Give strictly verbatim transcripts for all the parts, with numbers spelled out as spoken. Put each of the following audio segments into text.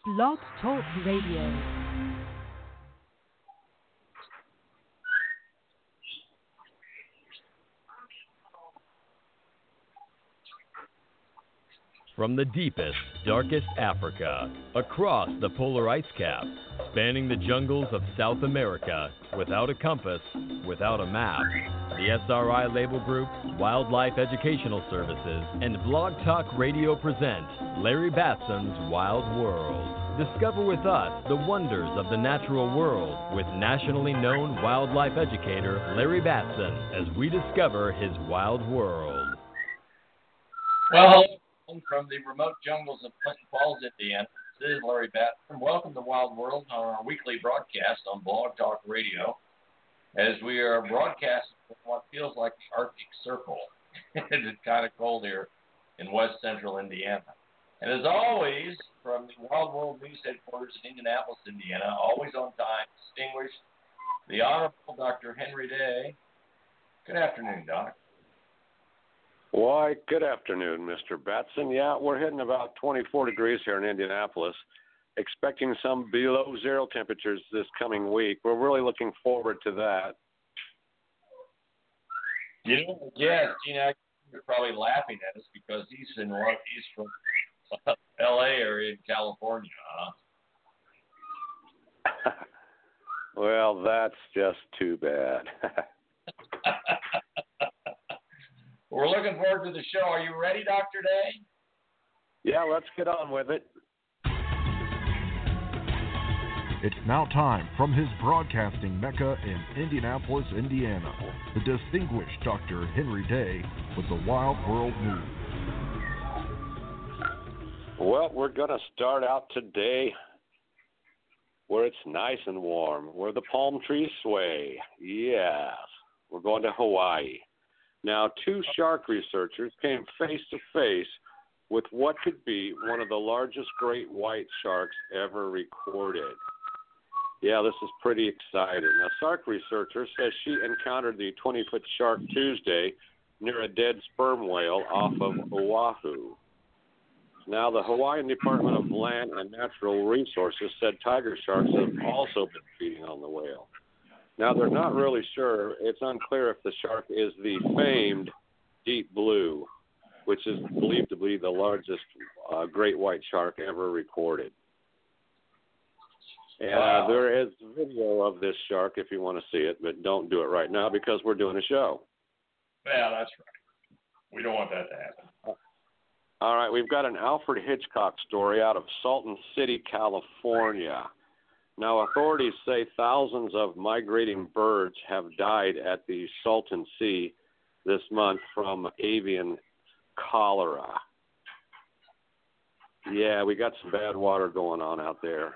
Blog Talk Radio. From the deepest, darkest Africa, across the polar ice cap, spanning the jungles of South America, without a compass, without a map, the S R I Label Group, Wildlife Educational Services, and Blog Talk Radio present Larry Batson's Wild World. Discover with us the wonders of the natural world with nationally known wildlife educator Larry Batson as we discover his wild world. Well, from the remote jungles of Clinton Falls, Indiana, this is Larry Batson. Welcome to Wild World on our weekly broadcast on Blog Talk Radio, as we are broadcasting from what feels like the Arctic Circle. It's kind of cold here in west central Indiana. And as always, from the Wild World News headquarters in Indianapolis, Indiana, always on time, distinguished, the Honorable Doctor Henry Day. Good afternoon, Doc. Why, good afternoon, Mister Batson. Yeah, we're hitting about twenty-four degrees here in Indianapolis, expecting some below zero temperatures this coming week. We're really looking forward to that. You know, yeah, Gina, you're probably laughing at us because he's in he's from L A area in California, huh? Well, that's just too bad. We're looking forward to the show. Are you ready, Doctor Day? Yeah, let's get on with it. It's now time from his broadcasting mecca in Indianapolis, Indiana, the distinguished Doctor Henry Day with the Wild World News. Well, we're going to start out today where it's nice and warm, where the palm trees sway. Yes, we're going to Hawaii. Now, two shark researchers came face to face with what could be one of the largest great white sharks ever recorded. Yeah, this is pretty exciting. A shark researcher says she encountered the twenty-foot shark Tuesday near a dead sperm whale off of Oahu. Now, the Hawaiian Department of Land and Natural Resources said tiger sharks have also been feeding on the whale. Now, they're not really sure. It's unclear if the shark is the famed deep blue, which is believed to be the largest uh, great white shark ever recorded. And wow. uh, there is video of this shark if you want to see it, but don't do it right now because we're doing a show. Yeah, that's right. We don't want that to happen. All right, we've got an Alfred Hitchcock story out of Salton City, California. Now, authorities say thousands of migrating birds have died at the Salton Sea this month from avian cholera. Yeah, we got some bad water going on out there.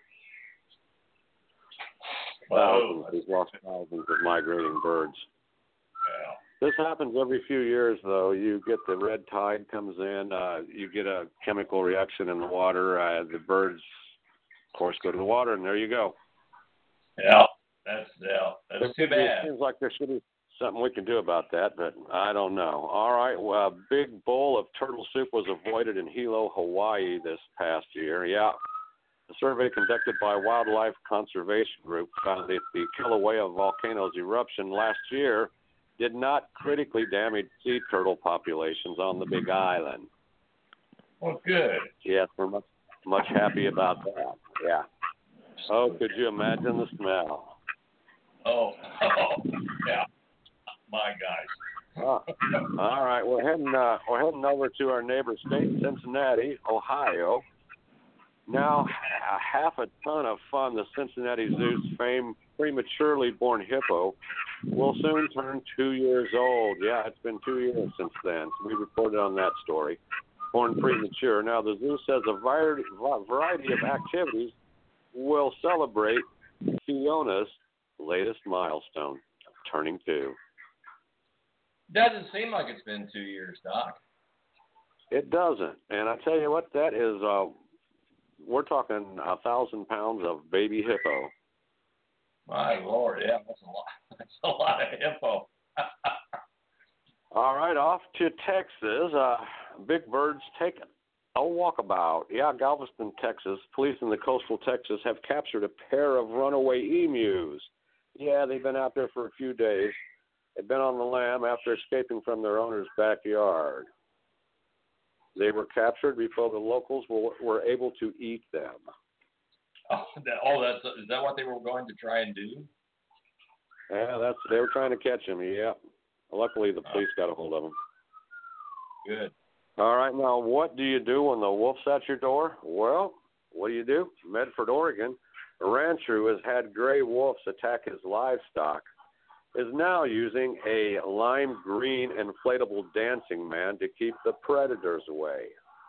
Thousands, we've lost thousands of migrating birds. Yeah. This happens every few years, though. You get the red tide comes in, uh, you get a chemical reaction in the water, uh, the birds, of course, go to the water, and there you go. Yeah, that's yeah, that's too bad. It seems like there should be something we can do about that, but I don't know. All right, well, a big bowl of turtle soup was avoided in Hilo, Hawaii this past year. Yeah, a survey conducted by Wildlife Conservation Group found that the Kilauea volcano's eruption last year did not critically damage sea turtle populations on the Big Island. Well, good. Yes, we're much, much happy about that. Yeah. Oh, could you imagine the smell? Oh, oh yeah. My guys. Oh, all right, we're heading uh, we're heading over to our neighbor state, Cincinnati, Ohio. Now, a half a ton of fun. The Cincinnati Zoo's famed prematurely born hippo will soon turn two years old. Yeah, it's been two years since then. We reported on that story. Born premature. Now, the zoo says a variety, variety of activities will celebrate Fiona's latest milestone, turning two. Doesn't seem like it's been two years, Doc. It doesn't. And I tell you what, that is, uh, we're talking a thousand pounds of baby hippo. My Lord, yeah, that's a lot. That's a lot of hippo. All right, off to Texas. Uh, big birds taken. A walkabout. Yeah, Galveston, Texas. Police in the coastal Texas have captured a pair of runaway emus. Yeah, they've been out there for a few days. They've been on the lam after escaping from their owner's backyard. They were captured before the locals were, were able to eat them. Oh, that, oh, that's is that what they were going to try and do? Yeah, that's they were trying to catch him. Yeah. Luckily, the police got a hold of him. Good. All right, now what do you do when the wolf's at your door? Well, what do you do? Medford, Oregon, a rancher who has had gray wolves attack his livestock is now using a lime green inflatable dancing man to keep the predators away.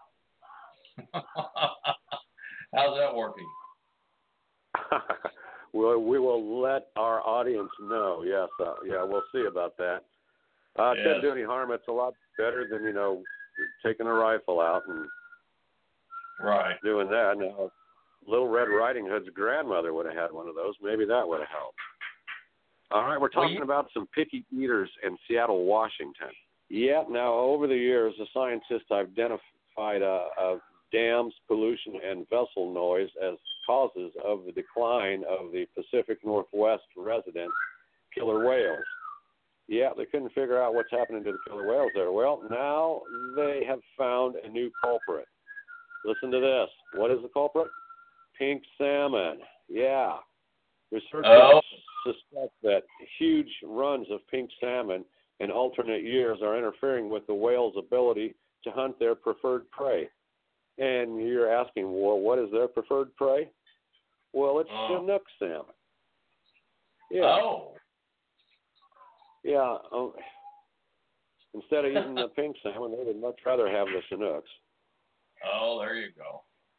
How's that working? well, we will let our audience know. Yes, uh, yeah, we'll see about that. Uh, it yes. Couldn't do any harm. It's a lot better than, you know, taking a rifle out and right. doing that. Now, Little Red Riding Hood's grandmother would have had one of those. Maybe that would have helped. All right, we're talking well, you... about some picky eaters in Seattle, Washington. Yeah, now, over the years, the scientists have identified uh, uh, dams, pollution, and vessel noise as causes of the decline of the Pacific Northwest resident killer whales. Yeah, they couldn't figure out what's happening to the killer whales there. Well, now they have found a new culprit. Listen to this. What is the culprit? Pink salmon. Yeah. Researchers oh. suspect that huge runs of pink salmon in alternate years are interfering with the whale's ability to hunt their preferred prey. And you're asking, well, what is their preferred prey? Well, it's oh. Chinook salmon. Yeah. Oh. Yeah, um, instead of eating the pink salmon, they would much rather have the Chinooks. Oh, there you go.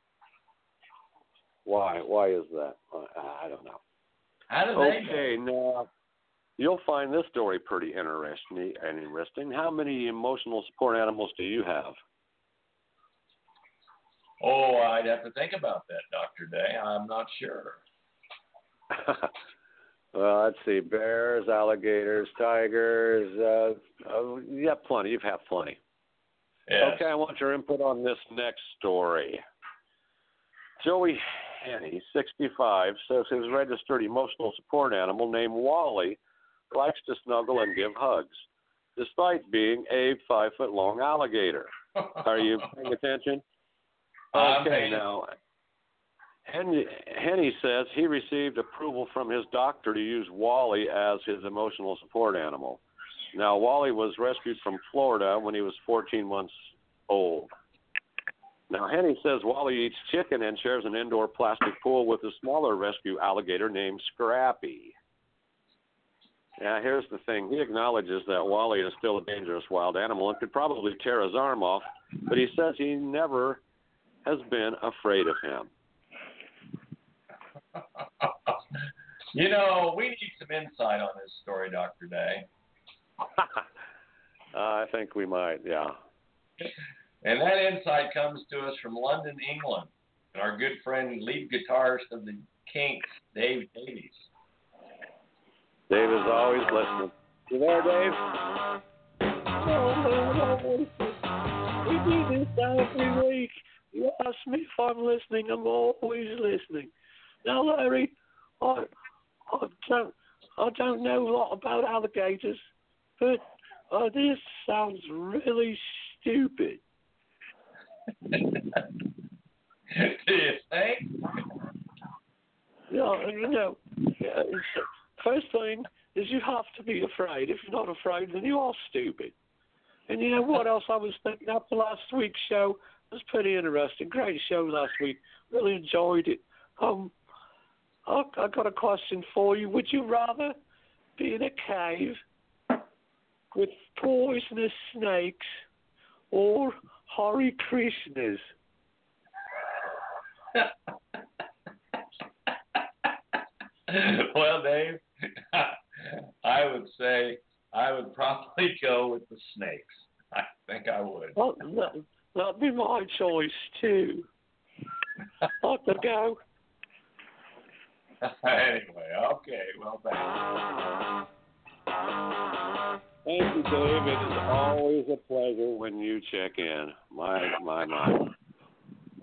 Why? Why is that? I don't know. How do okay, they know? Now, you'll find this story pretty interesting. Interesting. How many emotional support animals do you have? Oh, I'd have to think about that, Doctor Day. I'm not sure. Well, let's see, bears, alligators, tigers, uh, uh, you have plenty. You've had plenty. Yes. Okay, I want your input on this next story. Joey Henney, sixty-five, says his registered emotional support animal named Wally likes to snuggle and give hugs, despite being a five-foot-long alligator. Are you paying attention? Okay, now... Henry, Henny says he received approval from his doctor to use Wally as his emotional support animal. Now, Wally was rescued from Florida when he was fourteen months old. Now, Henny says Wally eats chicken and shares an indoor plastic pool with a smaller rescue alligator named Scrappy. Now, here's the thing. He acknowledges that Wally is still a dangerous wild animal and could probably tear his arm off, but he says he never has been afraid of him. You know, we need some insight on this story, Doctor Day. uh, I think we might, yeah. And that insight comes to us from London, England, and our good friend, lead guitarist of the Kinks, Dave Davies. Dave is always listening. You there, Dave? Oh, we do this every week. You ask me if I'm listening, I'm always listening. Now, Larry, I, I don't, I don't know a lot about alligators, but uh, this sounds really stupid. Do you think? Yeah, you know, first thing is you have to be afraid. If you're not afraid, then you are stupid. And you know what else I was thinking after last week's show? It was pretty interesting. Great show last week. Really enjoyed it. Um. I got a question for you. Would you rather be in a cave with poisonous snakes or Hare Krishnas? Well, Dave, I would say I would probably go with the snakes. I think I would. Well, that, that'd be my choice, too. I'd go. Anyway, okay, well, thanks. Thank you, Dave. It is always a pleasure when you check in. My, my, my.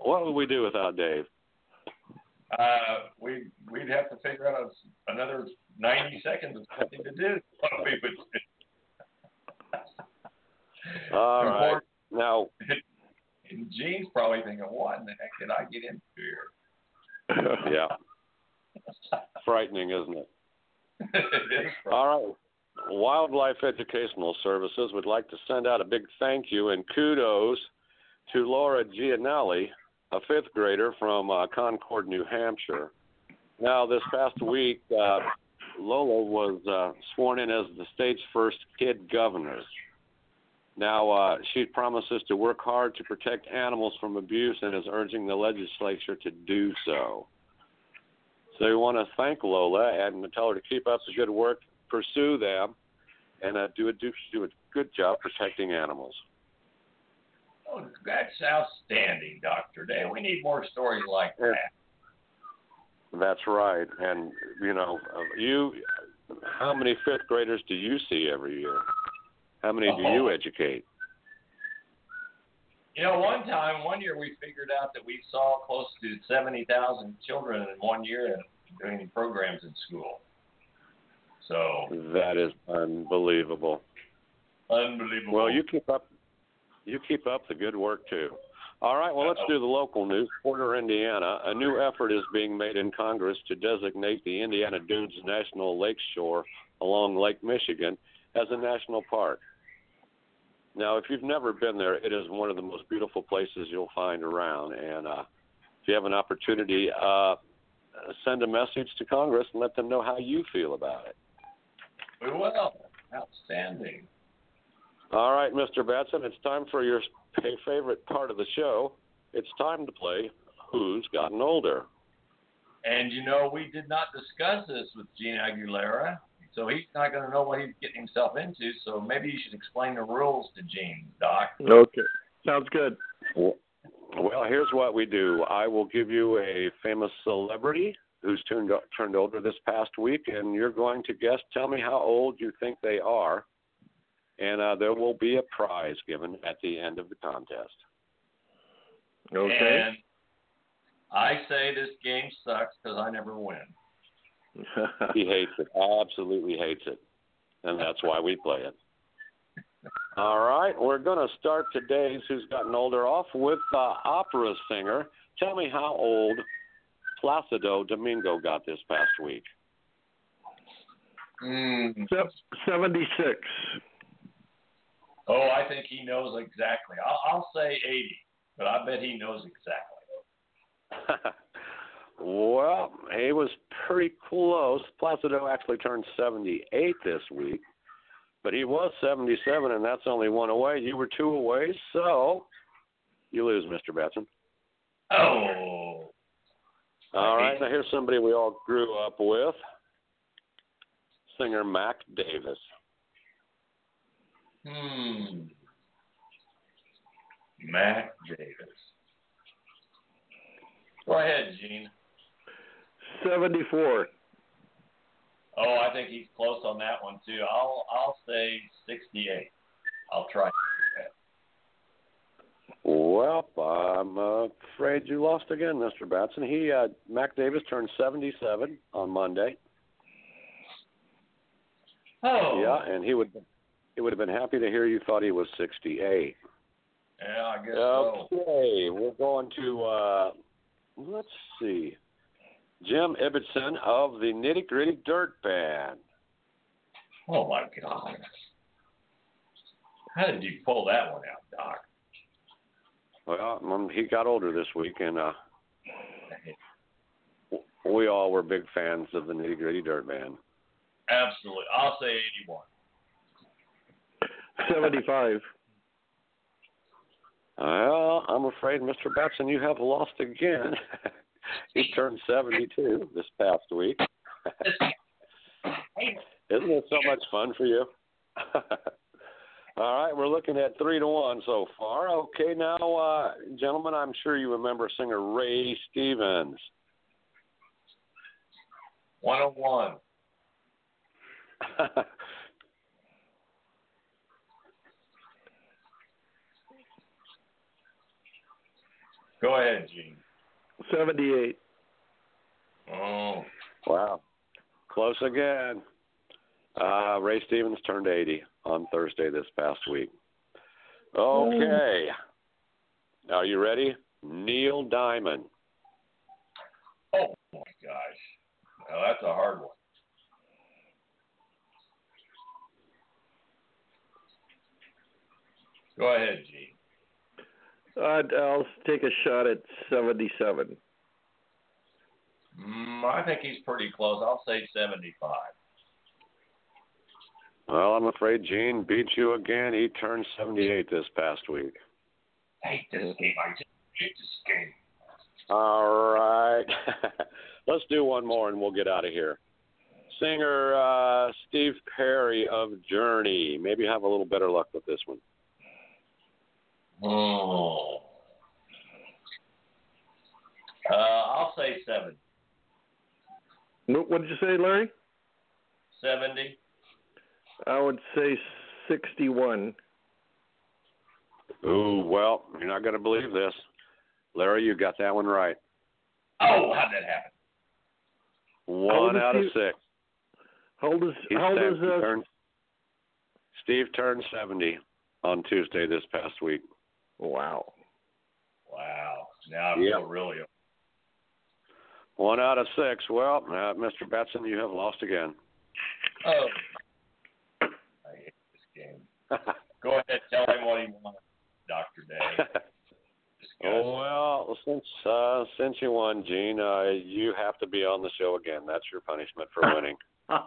what would we do without Dave? Uh, we we'd have to figure out a, another ninety seconds of something to do. What we would do. All right. Now, Gene's probably thinking, "What in the heck did I get into here?" yeah, frightening, isn't it? It is frightening. All right. Wildlife Educational Services would like to send out a big thank you and kudos to Laura Gianelli, a fifth grader from uh, Concord, New Hampshire. Now, this past week, uh, Lola was uh, sworn in as the state's first kid governor. Now, uh, she promises to work hard to protect animals from abuse and is urging the legislature to do so. So we want to thank Lola and tell her to keep up the good work, pursue them, and uh, do, a, do, do a good job protecting animals. Oh, that's outstanding, Doctor Day. We need more stories like that. That's right. And, you know, uh, you, how many fifth graders do you see every year? How many do you educate? You know, one time, one year we figured out that we saw close to seventy thousand children in one year doing programs in school. So that is unbelievable. Unbelievable. Well, you keep up you keep up the good work too. All right, well, let's do the local news. Porter, Indiana. A new effort is being made in Congress to designate the Indiana Dunes National Lake Shore along Lake Michigan as a national park. Now, if you've never been there, it is one of the most beautiful places you'll find around. And uh, if you have an opportunity, uh, send a message to Congress and let them know how you feel about it. We will. Outstanding. All right, Mister Batson, it's time for your favorite part of the show. It's time to play Who's Gotten Older? And, you know, we did not discuss this with Gene Aguilera, so he's not going to know what he's getting himself into, so maybe you should explain the rules to Gene, Doc. Okay. Sounds good. Well, here's what we do. I will give you a famous celebrity who's turned, turned older this past week, and you're going to guess, tell me how old you think they are, and uh, there will be a prize given at the end of the contest. Okay. And I say this game sucks because I never win. He hates it. Absolutely hates it. And that's why we play it. All right. We're going to start today's Who's Gotten Older off with uh, opera singer. Tell me how old Placido Domingo got this past week. Mm. seventy-six. Oh, I think he knows exactly. I'll, I'll say eighty, but I bet he knows exactly. Well, he was pretty close. Placido actually turned seventy-eight this week, but he was seventy-seven, and that's only one away. You were two away, so you lose, Mister Batson. Oh. All right, now here's somebody we all grew up with, singer Mac Davis. Hmm. Mac Davis. Go ahead, Gene. seventy-four. Oh, I think he's close on that one too. I'll I'll say sixty-eight. I'll try. Well, I'm uh, afraid you lost again, Mister Batson. He uh, Mac Davis turned seventy-seven on Monday. Oh. Yeah, and he would he would have been happy to hear you thought he was sixty-eight. Yeah, I guess okay, so. Okay, we're going to uh, let's see. Jim Ibbotson of the Nitty Gritty Dirt Band. Oh, my God. How did you pull that one out, Doc? Well, um, he got older this week, and uh, we all were big fans of the Nitty Gritty Dirt Band. Absolutely. I'll say eighty-one. seventy-five. Well, I'm afraid, Mister Batson, you have lost again. He turned seventy-two this past week. Isn't it so much fun for you? All right, we're looking at three to one so far. Okay, now, uh, gentlemen, I'm sure you remember singer Ray Stevens. one oh one. Go ahead, Gene. seventy-eight. Oh. Wow. Close again. Uh, Ray Stevens turned eighty on Thursday this past week. Okay. Are you ready? Neil Diamond. Oh, my gosh. Now, that's a hard one. Go ahead, Gene. Uh, I'll take a shot at seventy-seven. Mm, I think he's pretty close. I'll say seventy-five. Well, I'm afraid Gene beat you again. He turned seventy-eight this past week. I hate this game. I just hate this game. All right. Let's do one more and we'll get out of here. Singer uh, Steve Perry of Journey. Maybe have a little better luck with this one. Oh. Uh, I'll say seventy. What did you say, Larry? seventy. I would say sixty-one. Ooh, well, you're not going to believe this. Larry, you got that one right. Oh, how'd that happen? One out of Steve? six. How old is, He's how old is seventy, uh, turned, Steve turned seventy on Tuesday this past week. Wow. Wow. Now I Yep. feel really. One out of six. Well, uh, Mister Batson, you have lost again. Oh. I hate this game. Go ahead, tell him what he wants, Doctor Day. Oh, well, since uh, since you won, Gene, uh, you have to be on the show again. That's your punishment for winning.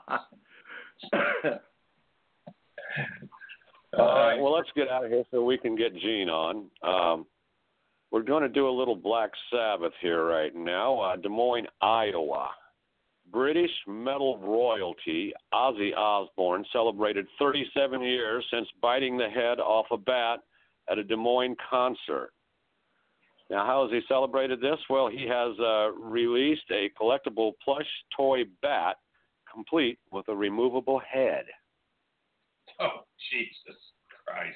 All right, well, let's get out of here so we can get Gene on. Um, we're going to do a little Black Sabbath here right now. Uh, Des Moines, Iowa. British metal royalty Ozzy Osbourne celebrated thirty-seven years since biting the head off a bat at a Des Moines concert. Now, how has he celebrated this? Well, he has uh, released a collectible plush toy bat complete with a removable head. Oh, Jesus Christ.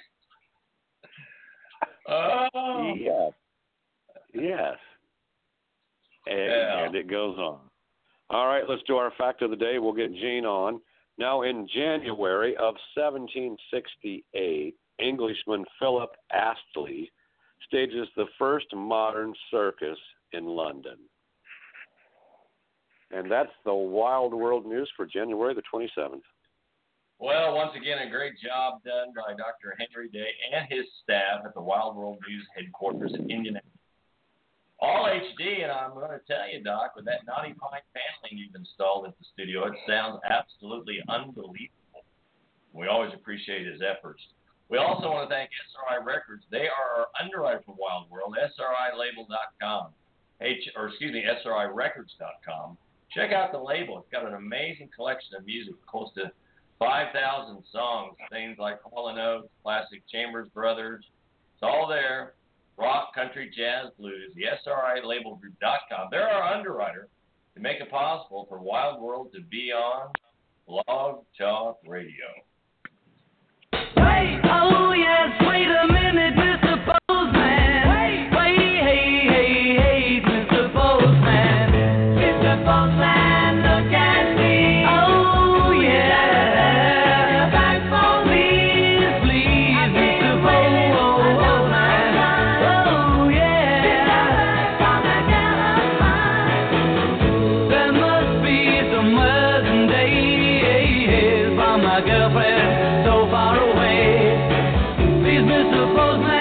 Oh. Yes. Yes. And, Yeah. and it goes on. All right, let's do our fact of the day. We'll get Gene on. Now, in January of seventeen sixty-eight, Englishman Philip Astley stages the first modern circus in London. And that's the Wild World News for January the twenty-seventh. Well, once again, a great job done by Doctor Henry Day and his staff at the Wild World News headquarters in Indianapolis. All H D, and I'm going to tell you, Doc, with that Naughty Pine paneling you've installed at the studio, it sounds absolutely unbelievable. We always appreciate his efforts. We also want to thank S R I Records. They are our underwriter for Wild World, S R I label dot com, H, or excuse me, S R I records dot com. Check out the label. It's got an amazing collection of music, close to five thousand songs, things like Hall and Oates, classic Chambers Brothers. It's all there. Rock, country, jazz, blues, the S R I label group dot com. They're our underwriter to make it possible for Wild World to be on Blog Talk Radio. Wait, oh yes, wait a minute, Mister Postman. Wait, wait, hey, hey, hey, Mister Postman. Mister Postman, look at me. Oh yeah, back for me, please, Mister Postman. Oh yeah, there must be some working days for my girlfriend so far away. Please, Mister Postman.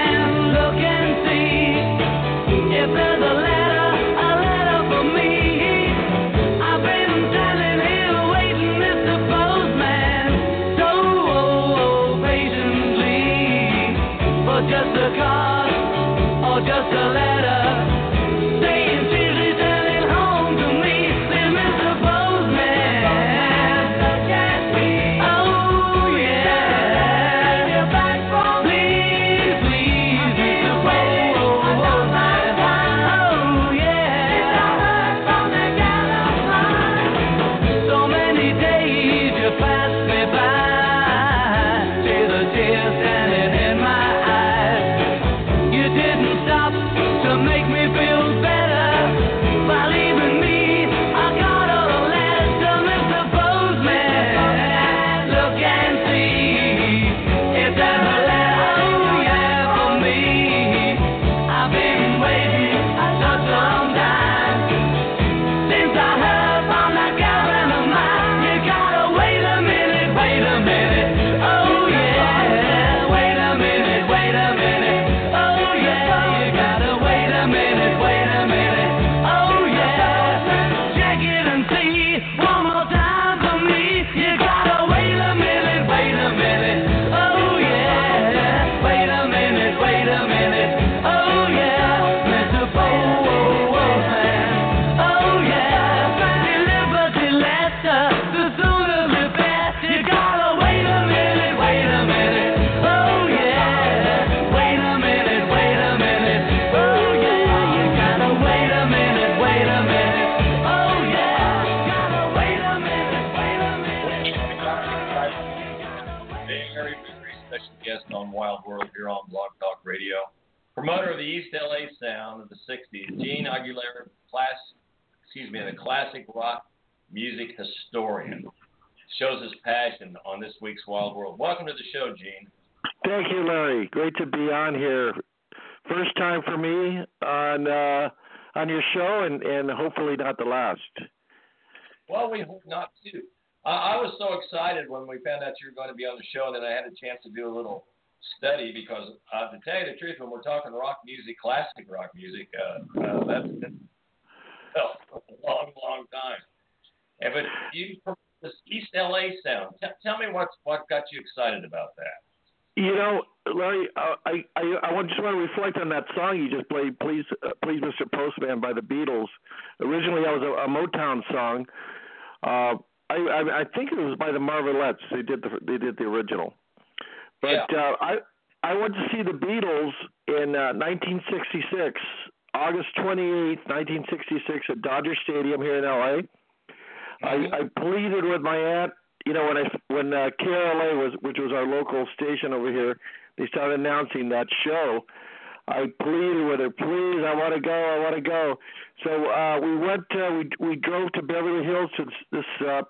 on Wild World here on Blog Talk Radio. Promoter of the East L A sound of the sixties, Gene Aguilera, class, excuse me, the classic rock music historian, shows his passion on this week's Wild World. Welcome to the show, Gene. Thank you, Larry. Great to be on here. First time for me on uh, on your show, and, and hopefully not the last. Well, we hope not too. Uh, I was so excited when we found out you were going to be on the show that I had a chance to do a little study because, uh, to tell you the truth, when we're talking rock music, classic rock music, uh, uh, that's been oh, a long, long time. And, but you, this East L A sound, T- tell me what's, what got you excited about that. You know, Larry, uh, I I I want- just want to reflect on that song you just played, "Please, uh, Please, Mister Postman" by the Beatles. Originally, that was a, a Motown song. Uh, I, I I think it was by the Marvelettes. They did the they did the original. But Yeah. uh, I I went to see the Beatles in uh, nineteen sixty-six, August twenty-eighth, nineteen sixty-six, at Dodger Stadium here in L A. Mm-hmm. I, I pleaded with my aunt. You know, when I when uh, K R L A was, which was our local station over here, they started announcing that show. I pleaded with her, please, I want to go, I want to go. So uh, we went, uh, we we drove to Beverly Hills to this uh,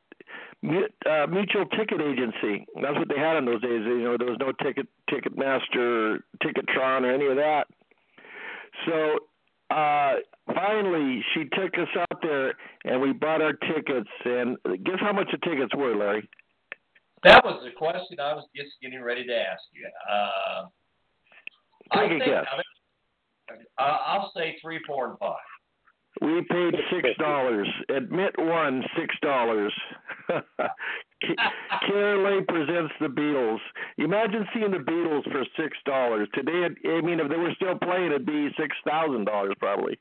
uh, mutual ticket agency. That's what they had in those days. You know, there was no ticket Ticketmaster, Ticketron, or any of that. So uh, finally, she took us out there, and we bought our tickets. And guess how much the tickets were, Larry? That was the question I was just getting ready to ask you. Uh, I Take a think, guess. uh, I'll say three, four, and five. We paid six dollars. Admit one, six dollars. K R L A presents the Beatles. Imagine seeing the Beatles for six dollars today. I mean, if they were still playing, it'd be six thousand dollars probably.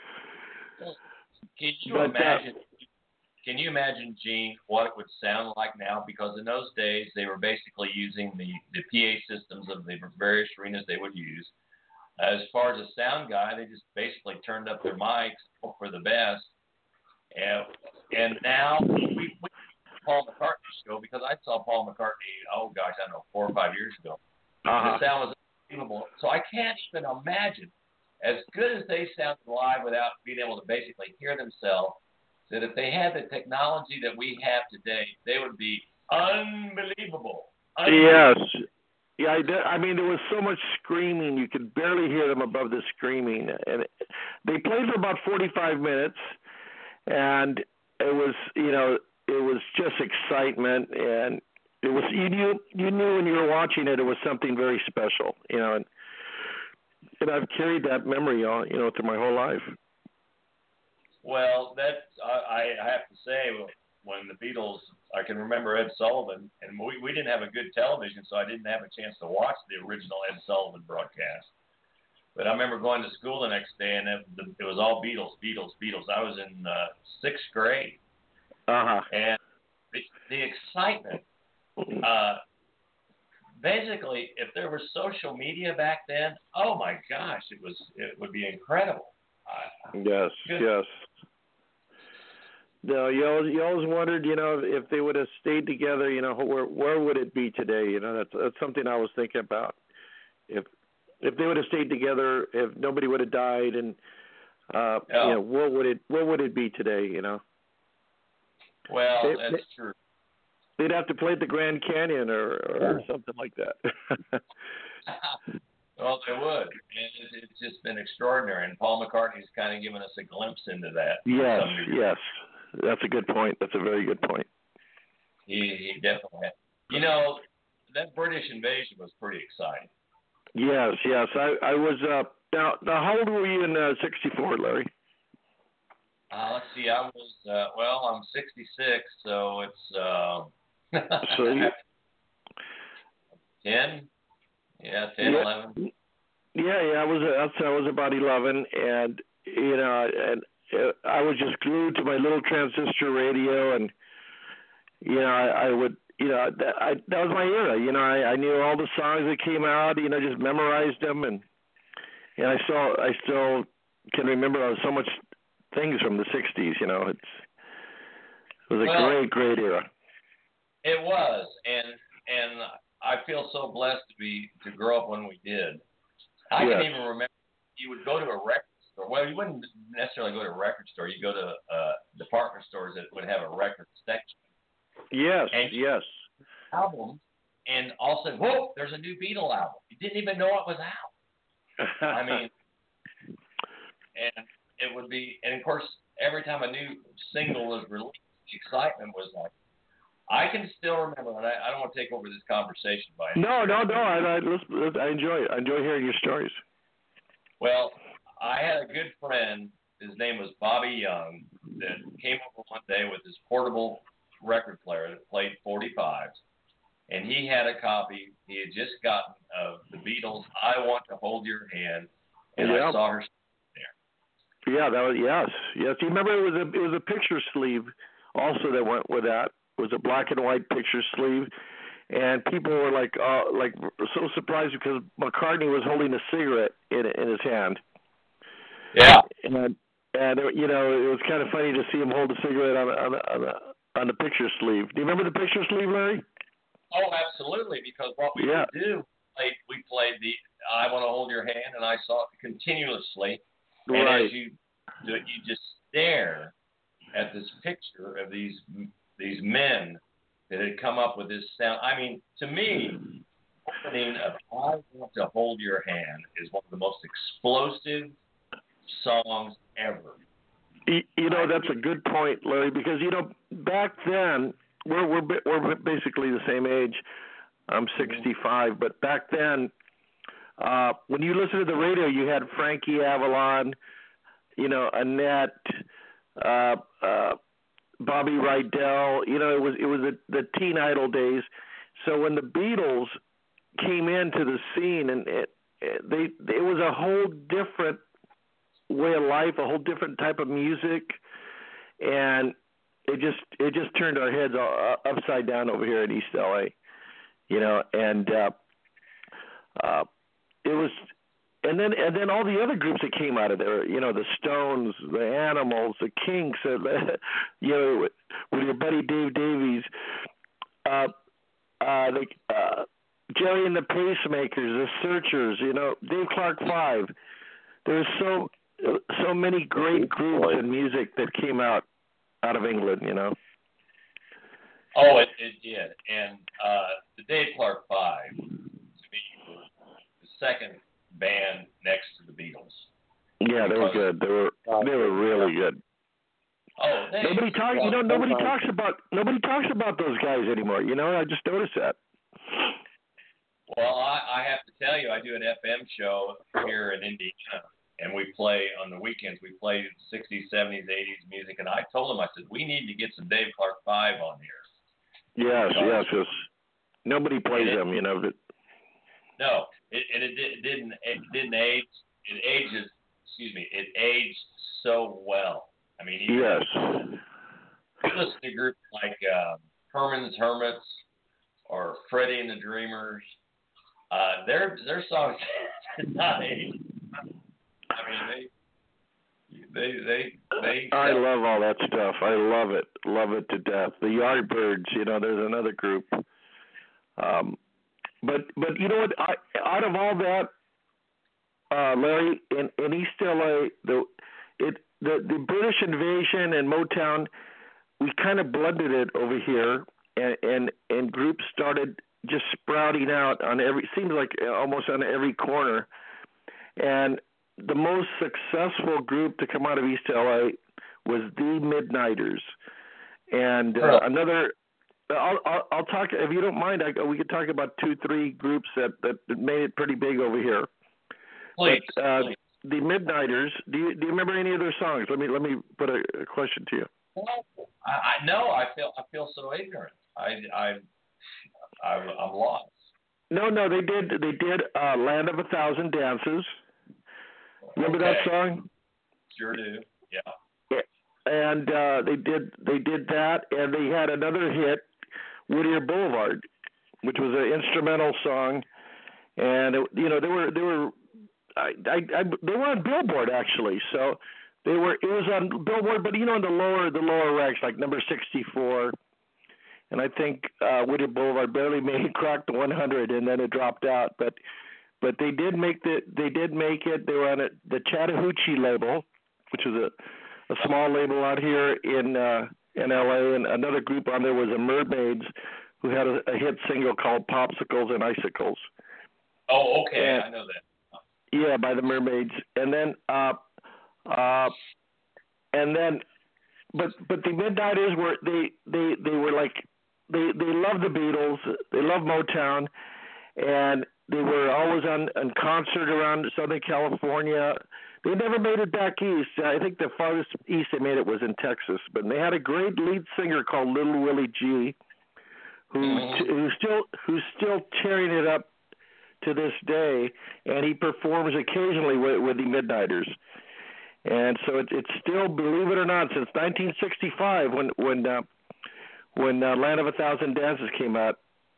Can you But, uh, imagine? Can you imagine, Gene, what it would sound like now? Because in those days, they were basically using the, the P A systems of the various arenas they would use. As far as a sound guy, they just basically turned up their mics for the best. And, and now we, we Paul McCartney show because I saw Paul McCartney, oh gosh, I don't know, four or five years ago. Uh-huh. The sound was unbelievable. So I can't even imagine, as good as they sounded live without being able to basically hear themselves, that if they had the technology that we have today, they would be unbelievable. Yes. Yeah, I, did. I mean, there was so much screaming, you could barely hear them above the screaming. And they played for about forty-five minutes, and it was, you know, it was just excitement, and it was you knew you knew when you were watching it, it was something very special, you know. And, and I've carried that memory on, you know, through my whole life. Well, that's I, I have to say, when the Beatles, I can remember Ed Sullivan, and we, we didn't have a good television, so I didn't have a chance to watch the original Ed Sullivan broadcast. But I remember going to school the next day, and it, it was all Beatles, Beatles, Beatles. I was in uh, sixth grade. Uh-huh. And the, the excitement, uh, basically, if there was social media back then, oh my gosh, it was it would be incredible. Uh, yes, good. yes. No, you always, you always wondered, you know, if they would have stayed together, you know, where where would it be today? You know, that's that's something I was thinking about. If if they would have stayed together, if nobody would have died, and uh, yeah. you know, what would it what would it be today? You know. Well, they, that's they, true. They'd have to play at the Grand Canyon or, or something like that. Well, they would, and it's just been extraordinary. And Paul McCartney's kind of given us a glimpse into that. Yes, yes, that's a good point. That's a very good point. He, he definitely had. You know, that British invasion was pretty exciting. Yes, yes. I, I was. Uh, now, now, how old were you in uh, sixty-four, Larry? Uh, let's see. I was. Uh, well, I'm sixty-six, so it's. Uh, so you, ten. Yeah, ten, yeah, eleven. Yeah, yeah. I was. I was about eleven, and you know, and uh, I was just glued to my little transistor radio, and you know, I, I would. You know, that, I, that was my era. You know, I, I knew all the songs that came out. You know, just memorized them, and and I still, I still can remember so much things from the sixties. You know, it's it was a well, great, great era. It was, and and I feel so blessed to be to grow up when we did. I Yes. can even remember you would go to a record store. Well, you wouldn't necessarily go to a record store. You go to uh, department stores that would have a record section. Yes, And yes. albums, and all of a sudden, whoa, there's a new Beatle album. You didn't even know it was out. I mean, and it would be, and of course, every time a new single was released, the excitement was like, I can still remember, and I, I don't want to take over this conversation by any no, no, stretch, no. I, I, listen, I enjoy it. I enjoy hearing your stories. Well, I had a good friend. His name was Bobby Young, that came over one day with his portable record player that played forty-fives, and he had a copy he had just gotten of the Beatles' "I Want to Hold Your Hand," and Yeah. I saw her there. Yeah, that was yes, yes. You remember it was a it was a picture sleeve also that went with that. It was a black and white picture sleeve, and people were like uh, like so surprised because McCartney was holding a cigarette in in his hand. Yeah. And and you know it was kind of funny to see him hold a cigarette on on on the, on the picture sleeve. Do you remember the picture sleeve, Larry? Oh, absolutely. Because what we Yeah. would do, like, we played the "I Want to Hold Your Hand," and I saw it continuously. And Right. as you do it, you just stare at this picture of these these men that had come up with this sound. I mean, to me, opening of "I Want to Hold Your Hand" is one of the most explosive songs ever. You, you know, that's a good point, Larry, because, you know, back then, we're we're ba- we're basically the same age. I'm sixty-five, but back then, uh, when you listen to the radio, you had Frankie Avalon, you know, Annette, uh, uh, Bobby Rydell. You know, it was it was the, the teen idol days. So when the Beatles came into the scene, and it, it, they it was a whole different way of life, a whole different type of music, and it just it just turned our heads all, uh, upside down over here in East L A. You know, and uh, uh, it was, and then and then all the other groups that came out of there, you know, the Stones, the Animals, the Kinks, uh, you know, with your buddy Dave Davies, uh, uh, the uh, Jerry and the Pacemakers, the Searchers, you know, Dave Clark Five. There's so so many great groups and music that came out out of England, you know. Oh, it, it did. And uh, the Dave Clark Five, to me, was the second band next to the Beatles. Yeah, they were good. They were they were really good. Oh, they, nobody talks. You know, nobody talks about nobody talks about those guys anymore. You know, I just noticed that. Well, I, I have to tell you, I do an F M show here in Indiana, and we play on the weekends. We play sixties, seventies, eighties music, and I told them, I said, we need to get some Dave Clark Five on here. Yes, because, yes, yes. Nobody plays it, them, you know. But... No, it, and it, it didn't. It didn't age. It ages. Excuse me. It aged so well. I mean, even yes. You listen to groups like uh, Herman's Hermits or Freddie and the Dreamers. Uh, their their songs did not age. I mean, they they they they. I love all that stuff. I love it, love it to death. The Yardbirds, you know, there's another group. Um, but but you know what? I, out of all that, uh, Larry, in, in East L A, the it the the British invasion and Motown, we kind of blended it over here, and and, and groups started just sprouting out on every, seems like almost on every corner. And the most successful group to come out of East L A was the Midnighters. And uh, another, I'll, I'll, I'll talk, if you don't mind, I, we could talk about two, three groups that, that made it pretty big over here. Please, but, uh, please. The Midnighters, do you, do you remember any of their songs? Let me let me put a, a question to you. I, I no, I feel I feel so ignorant. I I I'm, I'm lost. No, no, they did. They did uh, "Land of a Thousand Dances." Remember okay. that song? Sure do. Yeah. yeah. And uh, they did. They did that, and they had another hit, "Whittier Boulevard," which was an instrumental song. And it, you know, they were they were, I, I, I, they were on Billboard actually. So they were. It was on Billboard, but you know, in the lower the lower ranks, like number sixty-four. and I think uh, Whittier Boulevard barely made cracked the one hundred, and then it dropped out. But but they did make the they did make it. They were on a, the Chattahoochee label, which is a, a small label out here in uh, in L A, and another group on there was the Mermaids, who had a, a hit single called Popsicles and Icicles. Oh, okay, and, I know that. Yeah, by the Mermaids, and then uh, uh, and then, but but the Midnighters were they they they were like they they loved the Beatles, they loved Motown, and they were always on, on concert around Southern California. They never made it back east. I think the farthest east they made it was in Texas. But they had a great lead singer called Little Willie G, who mm-hmm. who's still who's still tearing it up to this day, and he performs occasionally with, with the Midnighters. And so it, it's still, believe it or not, since nineteen sixty-five, when when uh, when uh, Land of a Thousand Dances came out,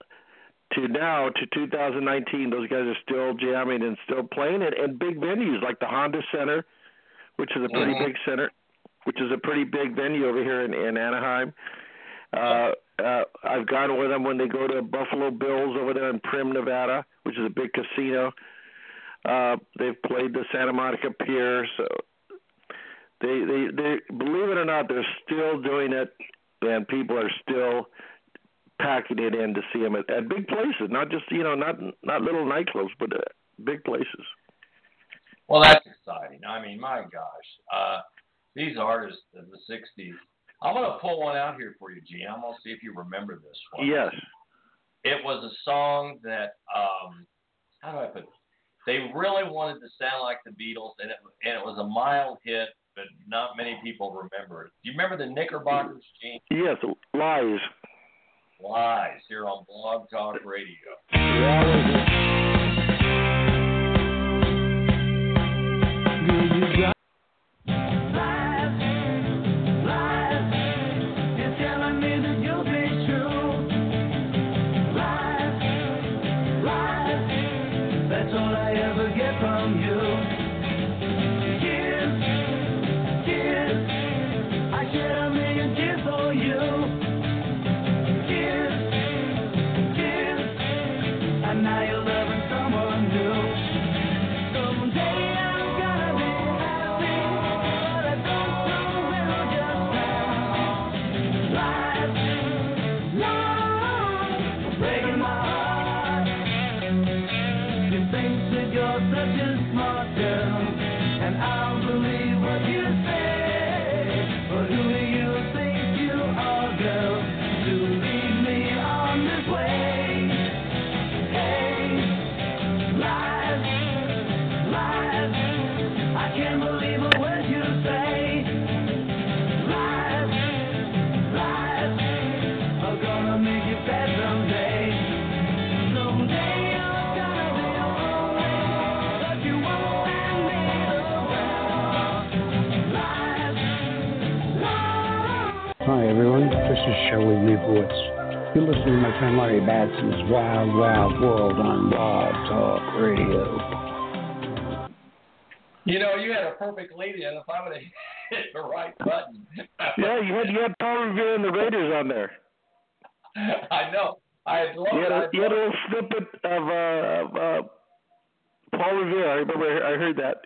to now, to two thousand nineteen, those guys are still jamming and still playing it in big venues like the Honda Center, which is a pretty mm-hmm. big center, which is a pretty big venue over here in, in Anaheim. Uh, uh, I've gone with them when they go to Buffalo Bills over there in Primm, Nevada, which is a big casino. Uh, they've played the Santa Monica Pier, so they, they, they, believe it or not, they're still doing it, and people are still packing it in to see them at, at big places, not just, you know, not not little nightclubs, but uh, big places. Well, that's exciting. I mean, my gosh, uh, these artists of the sixties. I'm going to pull one out here for you, Gene. I'm going to see if you remember this one. Yes. It was a song that, um, how do I put it? They really wanted to sound like the Beatles, and it, and it was a mild hit, but not many people remember it. Do you remember the Knickerbockers, Gene? Yes, Lies. Lies, here on Blog Talk Radio. Hi everyone, this is Shirley Leibowitz. You're listening to my friend Larry Batson's Wild Wild World on Blog Talk Radio. You know, you had a perfect lead in if I would have hit the right button. Yeah, you had you had Paul Revere and the Raiders on there. I know. I had loved you had a, it. You had a little snippet of, uh, of uh, Paul Revere. I remember I heard that.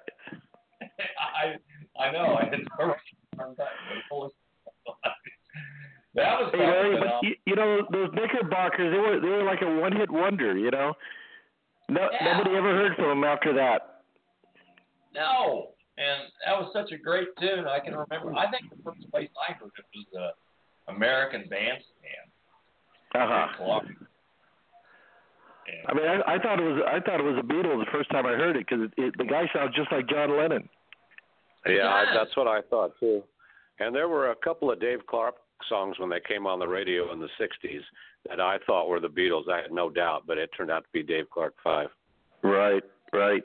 I I know. I had the right button. That was hey, Larry, but you, you know those Knickerbockers, they were they were like a one hit wonder, you know. No, yeah. Nobody ever heard from them after that. No, and that was such a great tune. I can remember. I think the first place I heard it was the American Bandstand. Uh huh. I mean, I, I thought it was I thought it was the Beatles the first time I heard it because it, it, the guy sounds just like John Lennon. Yeah, I, that's what I thought too. And there were a couple of Dave Clark songs when they came on the radio in the sixties that I thought were the Beatles. I had no doubt, but it turned out to be Dave Clark Five. Right, right.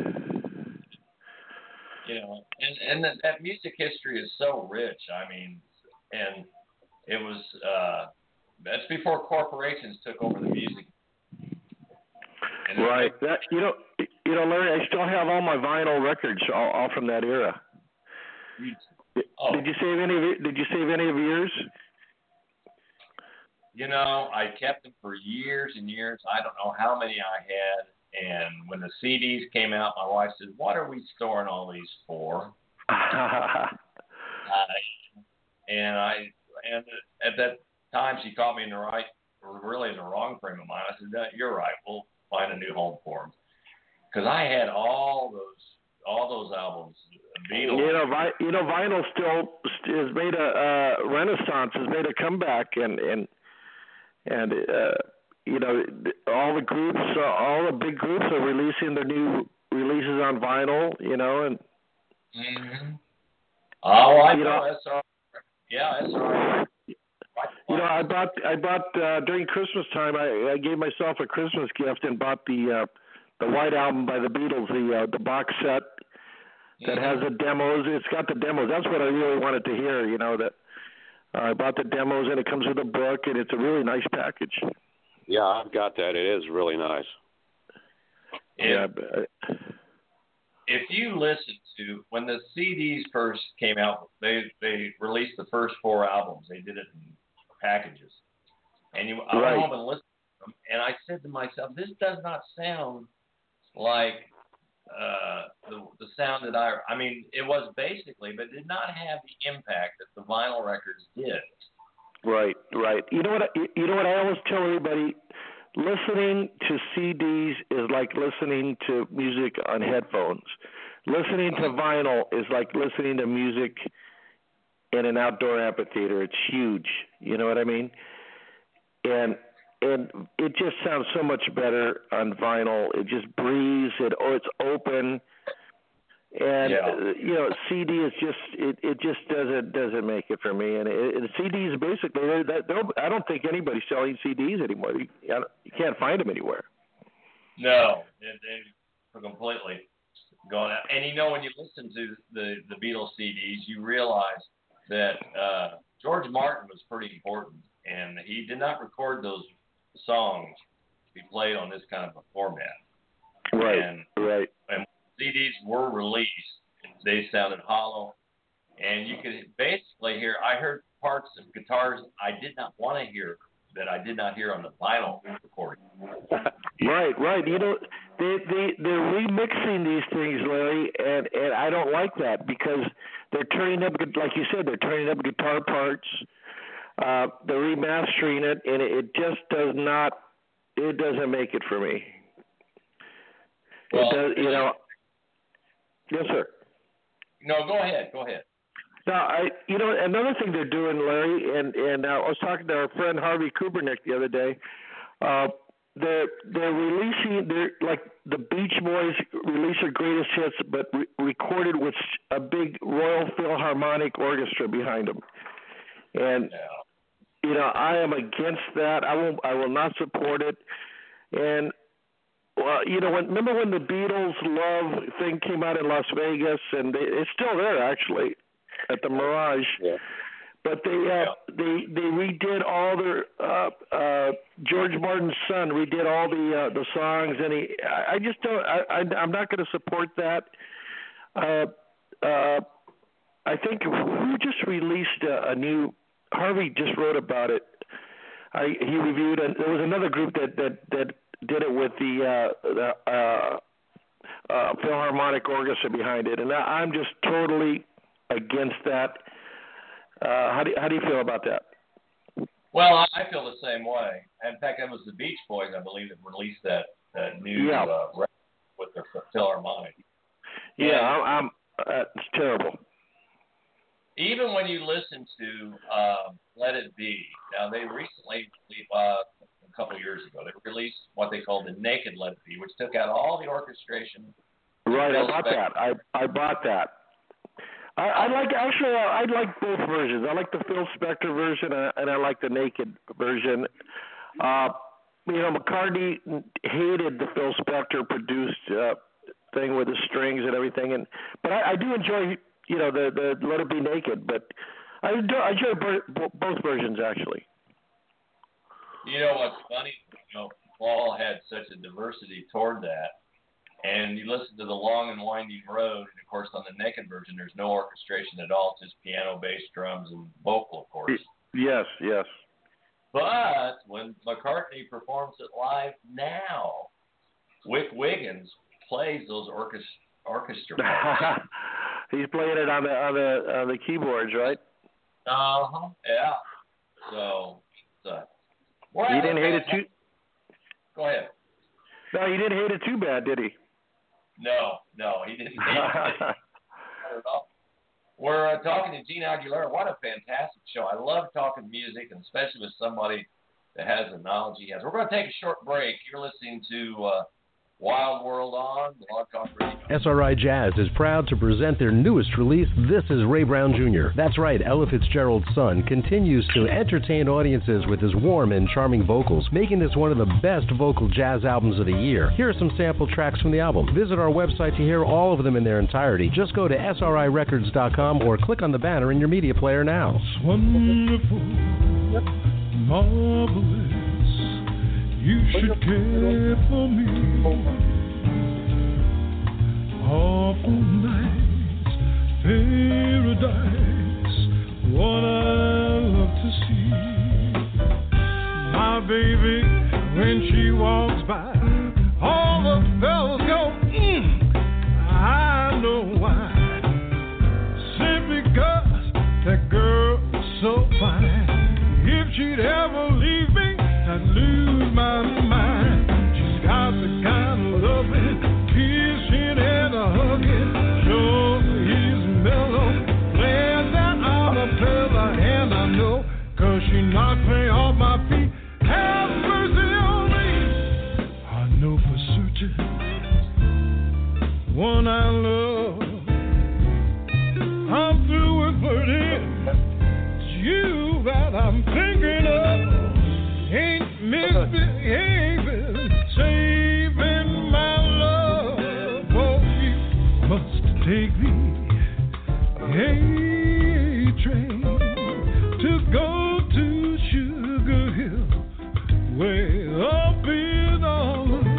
You know, and and that, that music history is so rich. I mean, and it was uh, that's before corporations took over the music. And right. That you know, you know, Larry, I still have all my vinyl records all, all from that era. Oh. Did you save any? Of, did you save any of yours? you know, I kept them for years and years. I don't know how many I had. And when the C Ds came out, my wife said, "What are we storing all these for?" uh, and I, and at that time, she caught me in the right, or really in the wrong frame of mind. I said, "You're right. We'll find a new home for them." Because I had all those, all those albums. Beatles. You know, vi- you know, vinyl still has made a uh, renaissance, has made a comeback, and and and uh, you know, all the groups, uh, all the big groups are releasing their new releases on vinyl. You know, and mm-hmm. oh, I you know, know, S R. Yeah, S R. You know, I bought I bought uh, during Christmas time. I, I gave myself a Christmas gift and bought the uh, the White Album by the Beatles, the uh, the box set. That has the demos. It's got the demos. That's what I really wanted to hear. You know that uh, I bought the demos and it comes with a book and it's a really nice package. Yeah, I've got that. It is really nice. If, yeah. If you listen to when the C Ds first came out, they they released the first four albums. They did it in packages, and you I right. went home and listened to them, and I said to myself, "This does not sound like." Uh, the the sound that I I mean it was basically, but did not have the impact that the vinyl records did. Right, right. You know what? I, you know what I always tell everybody: listening to C Ds is like listening to music on headphones. Listening to vinyl is like listening to music in an outdoor amphitheater. It's huge. You know what I mean? And And it just sounds so much better on vinyl. It just breathes. It oh, it's open, and yeah. uh, you know, C D is just it, it just doesn't doesn't make it for me. And, it, and C Ds basically, they're, they're, I don't think anybody's selling C Ds anymore. You, you can't find them anywhere. No, they, they're completely gone out. And you know, when you listen to the the Beatles C Ds, you realize that uh, George Martin was pretty important, and he did not record those songs to be played on this kind of a format. Right, and, right. And when C Ds were released, they sounded hollow, and you could basically hear, I heard parts of guitars I did not want to hear that I did not hear on the vinyl recording. Right, right. You know, they, they, they're remixing these things, Larry, and, and I don't like that because they're turning up, like you said, they're turning up guitar parts. Uh, they're remastering it, and it just does not. It doesn't make it for me. Well, it does, you know. Yes, sir. No, go ahead. Go ahead. Now, I, you know, another thing they're doing, Larry, and and uh, I was talking to our friend Harvey Kubernick the other day. Uh, they're they're releasing, they're like the Beach Boys release their greatest hits, but re- recorded with a big Royal Philharmonic Orchestra behind them. And yeah. you know, I am against that. I will I will not support it. And well, you know, when, remember when the Beatles Love thing came out in Las Vegas, and they, it's still there actually at the Mirage. Yeah. But they uh, they they redid all their uh, uh, George Martin's son redid all the uh, the songs, and he I, I just don't I, I I'm not going to support that. Uh, uh, I think who just released a, a new Harvey just wrote about it. I, he reviewed, and there was another group that that, that did it with the uh, the uh, uh, Philharmonic Orchestra behind it, and I, I'm just totally against that. Uh, how do how do you feel about that? Well, I feel the same way. In fact, it was the Beach Boys, I believe, that released that, that new yeah. uh, record with their Philharmonic. Yeah, and I'm. I'm uh, it's terrible. Even when you listen to um, Let It Be, now they recently, uh, a couple of years ago, they released what they called the Naked Let It Be, which took out all the orchestration. Right, I bought Spector. that. I I bought that. I, I like actually I like both versions. I like the Phil Spector version and I, and I like the Naked version. Uh, you know, McCartney hated the Phil Spector produced uh, thing with the strings and everything, and but I, I do enjoy you know the the Let It Be Naked. But I enjoy, I enjoy both, both versions actually. You know what's funny? You know, Paul had such a diversity toward that. And you listen to The Long and Winding Road, and of course on the Naked version there's no orchestration at all, just piano, bass, drums, and vocal, of course. Yes, yes. But McCartney performs it live now. Wick Wiggins plays those orchestra orchestra parts. He's playing it on the on the on the keyboards, right? Uh huh. Yeah. So, uh, he didn't hate it too. Go ahead. No, he didn't hate it too bad, did he? No, no, he didn't hate it. Not at all. We're uh, talking to Gene Aguilera. What a fantastic show! I love talking music, and especially with somebody that has the knowledge he has. We're going to take a short break. You're listening to uh, Wild World on Blog Talk Radio. S R I Jazz is proud to present their newest release, This is Ray Brown Junior That's right, Ella Fitzgerald's son continues to entertain audiences with his warm and charming vocals, making this one of the best vocal jazz albums of the year. Here are some sample tracks from the album. Visit our website to hear all of them in their entirety. Just go to S R I records dot com or click on the banner in your media player now. It's wonderful, marvelous, you should care for me. Awful nights, paradise, what I love to see. My baby, when she walks by, all the fellas go, mm, I know why. Simply because that girl's so fine. If she'd ever leave me, I'd lose my mind. She's got the kind of loving, kissing and a hugging, sure he's mellow, glad that I'm a fella, and I know, cause she knocked me off my feet, have mercy on me. I know for certain, one I love, I'm through with flirting, it's you that I'm thinking of, ain't misbehaving, saving my love for you. Must take the A train to go to Sugar Hill, way up in Harlem.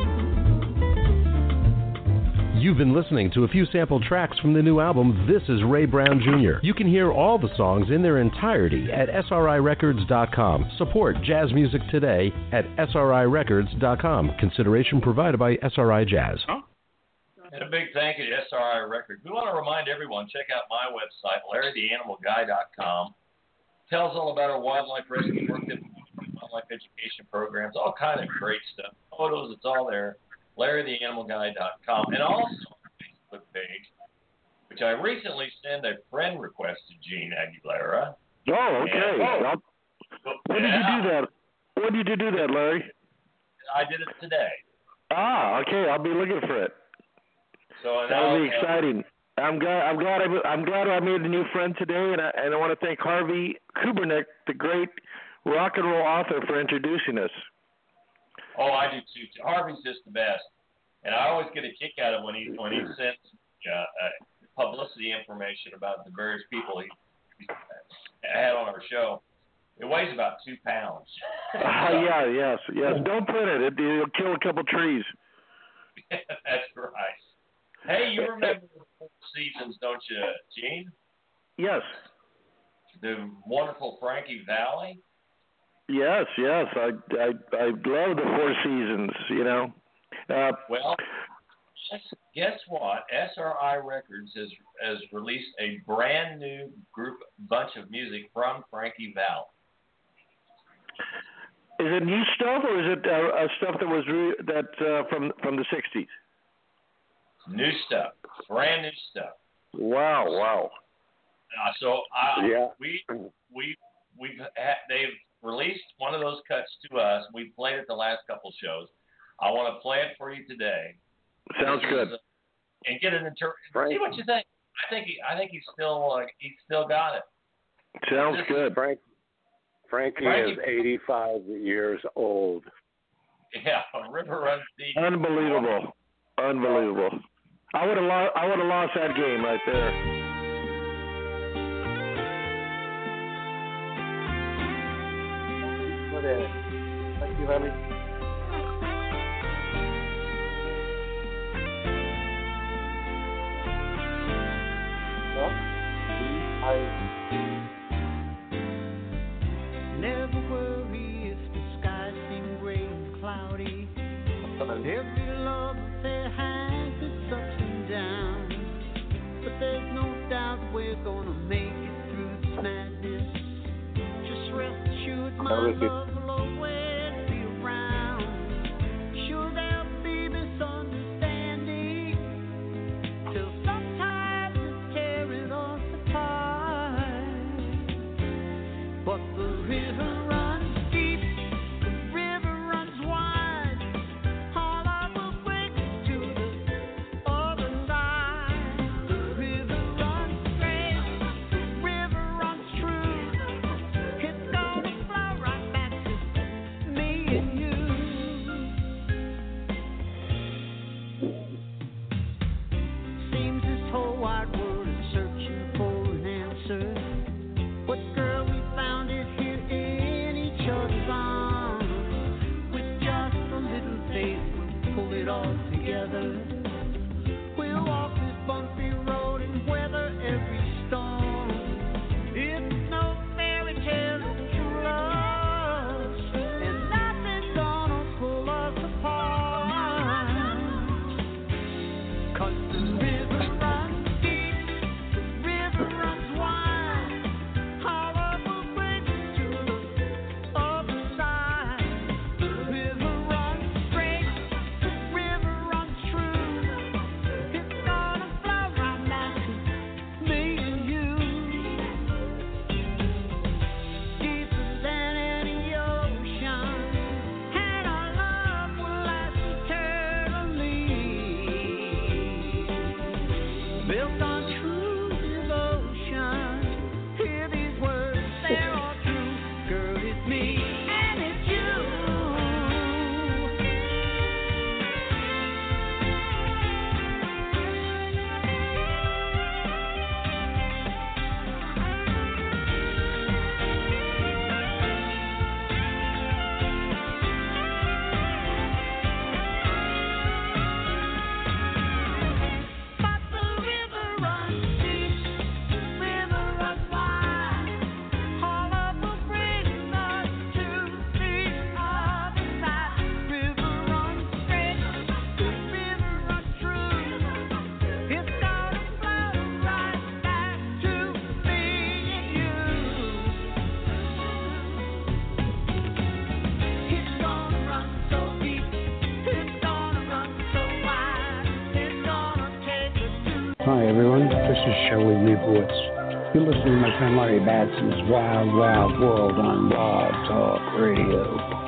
You've been listening to a few sample tracks from the new album, This is Ray Brown Junior You can hear all the songs in their entirety at S R I records dot com. Support jazz music today at S R I records dot com. Consideration provided by S R I Jazz. And a big thank you to S R I Records. We want to remind everyone, check out my website, Larry the Animal Guy dot com. Tell us all about our wildlife rescue work, wildlife education programs, all kind of great stuff. Photos, it's all there. Larry the Animal Guy dot com. And also on the Facebook page, which I recently sent a friend request to Gene Aguilera. Oh, okay. And, well, when did you do that? When did you do that, Larry? I did it today. Ah, okay. I'll be looking for it. So That'll be exciting. I'm glad. I'm glad. I, I'm glad I made a new friend today, and I, and I want to thank Harvey Kubernick, the great rock and roll author, for introducing us. Oh, I do too. Harvey's just the best, and I always get a kick out of when he when he sends uh, uh, publicity information about the various people he, he had on our show. It weighs about two pounds. uh, yeah, yes, yes. Don't put it. it. It'll kill a couple trees. That's right. Hey, you remember the Four Seasons, don't you, Gene? Yes. The wonderful Frankie Valli? Yes, yes. I I I love the Four Seasons, you know. Uh, well, guess what? S R I Records has has released a brand new group bunch of music from Frankie Valli. Is it new stuff, or is it uh, uh, stuff that was re- that uh, from from the sixties? New stuff, brand new stuff. Wow, wow. Uh, so uh, yeah. we we we've ha- they've released one of those cuts to us. We played it the last couple shows. I want to play it for you today. Sounds this good. Is, uh, and get an inter- Frank. See what you think. I think he, I think he's still uh, he's still got it. Sounds this good. Is, Frank. Frankie, Frankie is eighty-five years old. Yeah, River Runs Deep. Unbelievable, unbelievable. I would have lost. I would have lost that game right there. Thank you, Harry. Well, I never worry if the sky's Every love affair has its ups and downs, but there's no doubt we're gonna make it through this madness. Just rest assured my love will always be around. Sure there'll be misunderstanding till sometimes it's tearing us apart. But the river runs deep, the river runs wide. All I will break to the other side. The river runs straight, the river runs true. It's gonna flow right back to me and you. Seems this whole wide world is searching for an answer. But girl, we found it here in each other's arms. With just a little faith, we'll pull it all together. We'll walk this bumpy road and weather every storm. It's no fairy tale, it's true love, and nothing's gonna pull us apart. 'Cause the river runs deep, the river runs wide. All of the bridges to the other side. The river runs straight, the river runs true. It's gonna flow right back to me and you. Deeper than any ocean, and our love will last eternally. Built on true devotion. Hear these words, they're all true. Girl, it's me and it's you. But the river runs deep, the river runs wide. All of the bridges us to the other side. River runs straight, the river runs true. It's gonna flow right back to me and you. It's gonna run so deep, it's gonna run so wide. It's gonna take us to Hi, everyone. This is Shelley Leibowitz. You're listening to my friend Larry Batson's Wild Wild World on Blog Talk Radio.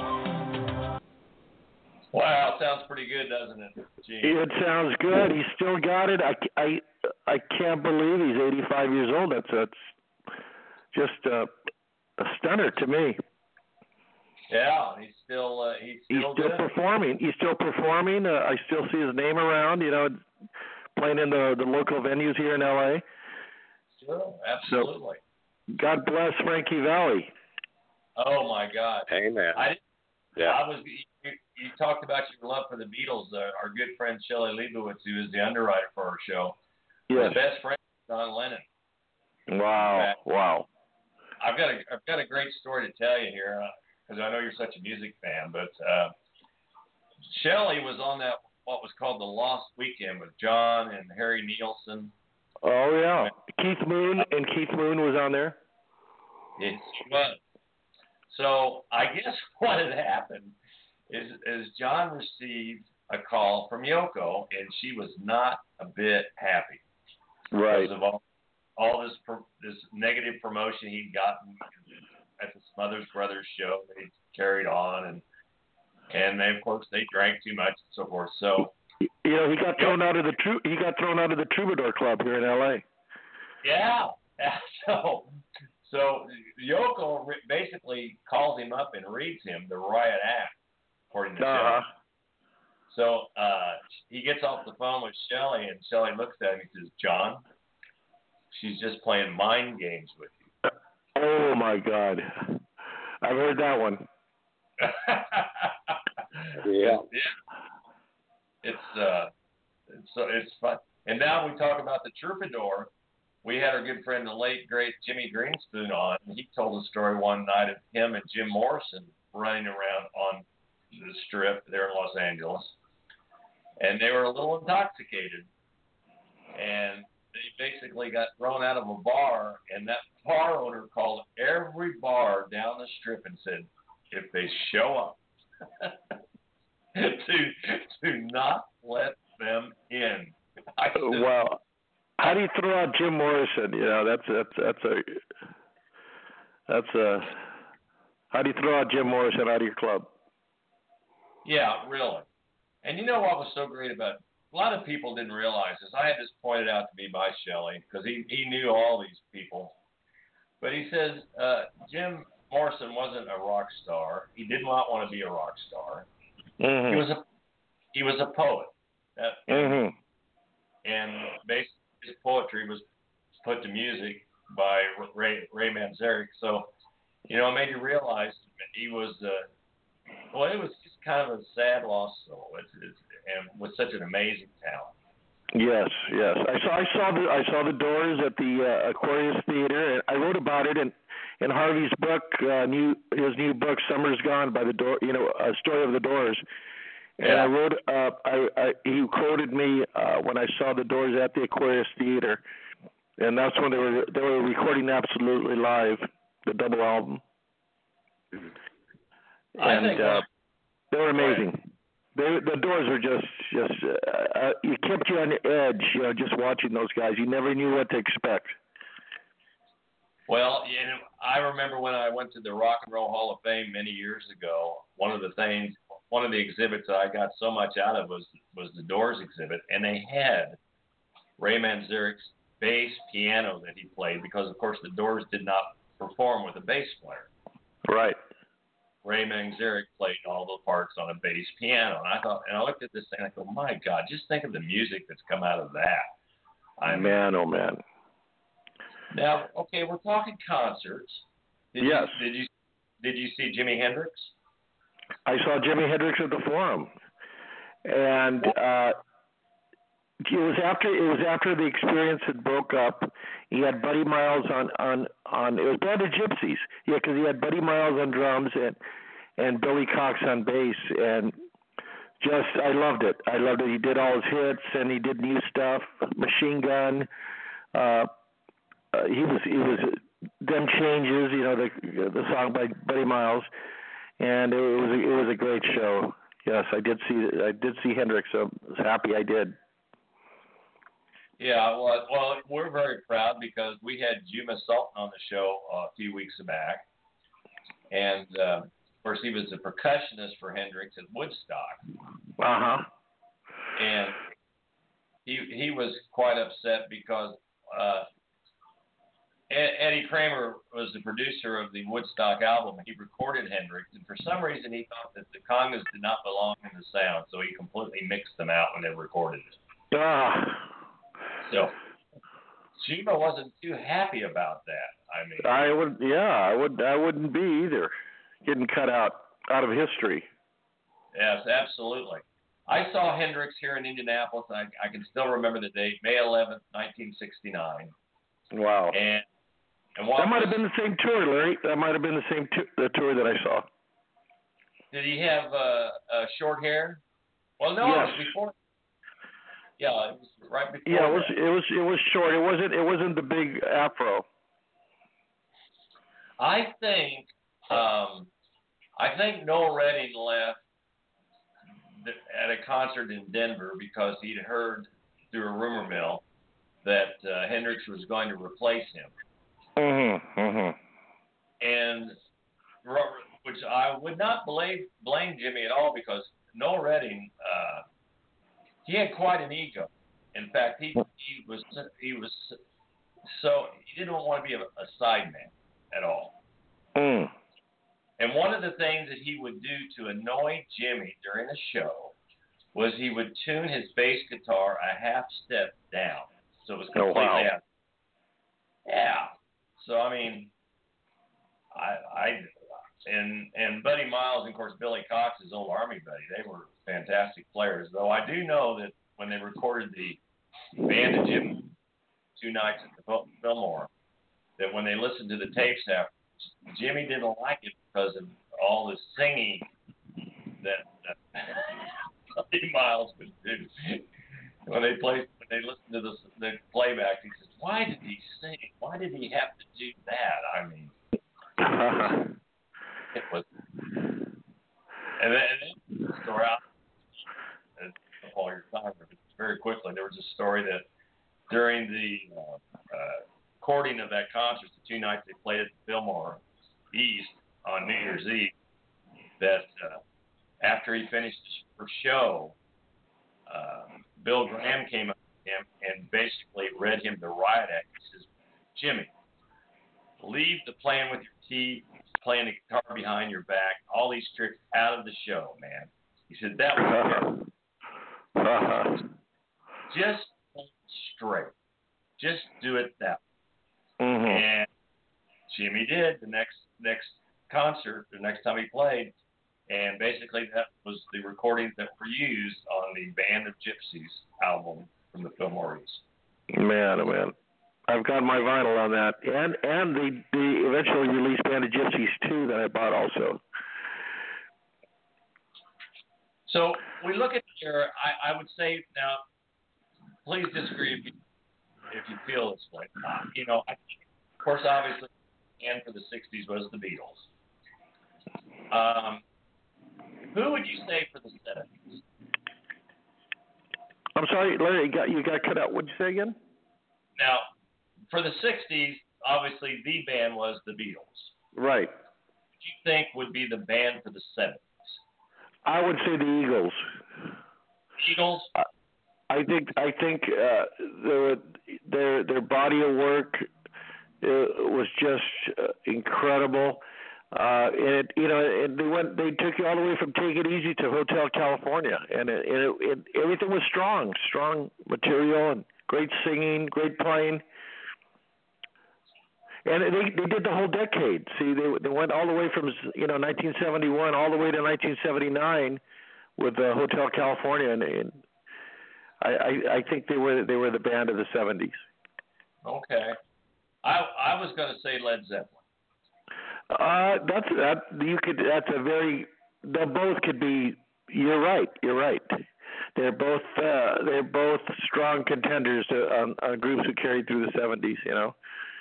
Wow, sounds pretty good, doesn't it, Gene? It sounds good. He's still got it. I, I, I can't believe he's eighty-five years old. That's, that's just a, a stunner to me. Yeah, he's still uh, he's He's still still good. performing. He's still performing. Uh, I still see his name around, you know, playing in the, the local venues here in L A. Sure, absolutely. God bless Frankie Valli. Oh my God. Amen. I didn't, Yeah. I was. You, you talked about your love for the Beatles. Uh, our good friend Shelley Leibowitz, who is the underwriter for our show, Yes. the best friend of John Lennon. Wow. Wow. I've got a I've got a great story to tell you here because I know you're such a music fan. But uh, Shelley was on that what was called the Lost Weekend with John and Harry Nilsson. Oh yeah. Keith Moon and Keith Moon was on there. Yes, she was. So I guess what had happened is, is John received a call from Yoko, and she was not a bit happy. Right. Because of all, all this pro- this negative promotion he'd gotten at the Smothers Brothers show that he carried on, and and they, of course they drank too much and so forth. So You know, he got thrown out of the tru- he got thrown out of the Troubadour Club here in L A. yeah, so so Yoko re- basically calls him up and reads him the riot act, according to Uh-huh. Shelley. So uh, he gets off the phone with Shelley, and Shelley looks at him and says, "John, she's just playing mind games with you." Oh my God, I've heard that one. Yeah. Yeah. It's uh, it's so it's fun. And now we talk about the Troubadour. We had our good friend, the late great Jimmy Greenspoon, on, and he told a story one night of him and Jim Morrison running around on the Strip there in Los Angeles. and they were a little intoxicated, and they basically got thrown out of a bar, and that bar owner called every bar down the strip and said, if they show up, to to not let them in. I said, well, how do you throw out Jim Morrison? You know, that's that's that's a that's a how do you throw out Jim Morrison out of your club? Yeah, really. And you know what was so great about it? A lot of people didn't realize this. I had this pointed out to me by Shelley because he, he knew all these people. But he says uh, Jim Morrison wasn't a rock star. He did not want to be a rock star. Mm-hmm. He was a he was a poet. That, mm-hmm. And basically his poetry was put to music by Ray, Ray Manzarek. So, you know, it made you realize he was, uh, well, it was just kind of a sad lost soul. It's, it's, and with such an amazing talent. Yes, yes. I saw I saw the I saw the Doors at the uh, Aquarius Theater, and I wrote about it in in Harvey's book, uh, new his new book, Summer's Gone, by the Door, you know, a story of the Doors. And yeah. I wrote, uh, I, I he quoted me uh, when I saw the Doors at the Aquarius Theater, and that's when they were they were recording Absolutely Live, the double album. I and think uh, they were amazing. They, the Doors were just, just uh, uh, you kept you on the edge, you know, just watching those guys. You never knew what to expect. Well, you know, I remember when I went to the Rock and Roll Hall of Fame many years ago, one of the things, one of the exhibits that I got so much out of was was the Doors exhibit, and they had Ray Manzarek's bass piano that he played because, of course, the Doors did not perform with a bass player. Right. Ray Manzarek played all the parts on a bass piano. And I thought, and I looked at this thing and I go, my God, just think of the music that's come out of that. I man, mean, oh man. Now, okay, we're talking concerts. Did yes. You, did you did you see Jimi Hendrix? I saw Jimi Hendrix at the Forum, and uh, it was after it was after the Experience had broke up. He had Buddy Miles on on on. It was Band of Gypsies, yeah, because he had Buddy Miles on drums and and Billy Cox on bass, and just I loved it. I loved it. He did all his hits, and he did new stuff. Machine Gun. Uh, uh, he was he was Them Changes, you know, the the song by Buddy Miles, and it was a, it was a great show. Yes, I did see I did see Hendrix. So I was happy I did. Yeah, well, well, we're very proud because we had Juma Sultan on the show uh, a few weeks back, and uh, of course he was the percussionist for Hendrix at Woodstock. Uh huh. And he he was quite upset because uh, Eddie Kramer was the producer of the Woodstock album. He recorded Hendrix, and for some reason he thought that the congas did not belong in the sound, so he completely mixed them out when they recorded it. Ah. So, Juma wasn't too happy about that. I mean, I would, yeah, I would, I wouldn't be either. Getting cut out out of history. Yes, absolutely. I saw Hendrix here in Indianapolis. I, I can still remember the date, May eleventh, nineteen sixty-nine. Wow. And and what that might was, have been the same tour, Larry. That might have been the same t- the tour that I saw. Did he have uh, uh, short hair? Well, no, yes. it was before. Yeah, it was right before. Yeah, it was that. it was it was short. It wasn't it wasn't the big afro. I think um, I think Noel Redding left th- at a concert in Denver because he'd heard through a rumor mill that uh, Hendrix was going to replace him. Mm-hmm. Mm-hmm. And which I would not blame blame Jimmy at all because Noel Redding. Uh, He had quite an ego. In fact, he he was he was so he didn't want to be a, a sideman at all. Mm. And one of the things that he would do to annoy Jimmy during the show was he would tune his bass guitar a half step down, so it was completely oh, wow. out. Yeah. So I mean, I I and and Buddy Miles and of course Billy Cox, his old Army buddy, they were fantastic players. Though I do know that when they recorded the Band of Jim two nights at the Fillmore, that when they listened to the tapes after, Jimmy didn't like it because of all the singing that, that Sonny Miles would do. When they play, when they listen to the, the playback, he says, "Why did he sing? Why did he have to do that?" I mean, it was. And then, and then the story out. All your time, very quickly. There was a story that during the uh, uh, recording of that concert, the two nights they played at the Fillmore East on New Year's Eve, that uh, after he finished the show, uh, Bill Graham came up to him and basically read him the riot act. He says, "Jimmy, leave the playing with your teeth, playing the guitar behind your back, all these tricks out of the show, man." He said, "That was terrible. Uh-huh. Just straight. Just do it that way." Mm-hmm. And Jimmy did the next next concert, the next time he played, and basically that was the recordings that were used on the Band of Gypsies album from the Fillmore East. Man, oh man, I've got my vinyl on that, and and the the eventually released Band of Gypsies too that I bought also. So we look at here. I, I would say now, please disagree if you if you feel this way. Uh, you know, I, of course, obviously, and for the sixties was the Beatles. Um, who would you say for the seventies? I'm sorry, Larry, you got you got cut out. What'd you say again? Now, for the sixties, obviously the band was the Beatles. Right. What do you think would be the band for the seventies? I would say the Eagles. Eagles. I, I think I think uh, their their their body of work uh, was just uh, incredible. Uh, and it, you know, and they went they took you all the way from Take It Easy to Hotel California, and it, and it, it, everything was strong, strong material and great singing, great playing. And they they did the whole decade. See, they they went all the way from you know nineteen seventy-one all the way to nineteen seventy-nine with uh, Hotel California, and, and I, I I think they were they were the band of the seventies. Okay, I I was going to say Led Zeppelin. Uh, that's that you could that's a very they both could be. You're right. You're right. They're both uh, they're both strong contenders to, on, on groups who carried through the seventies. You know.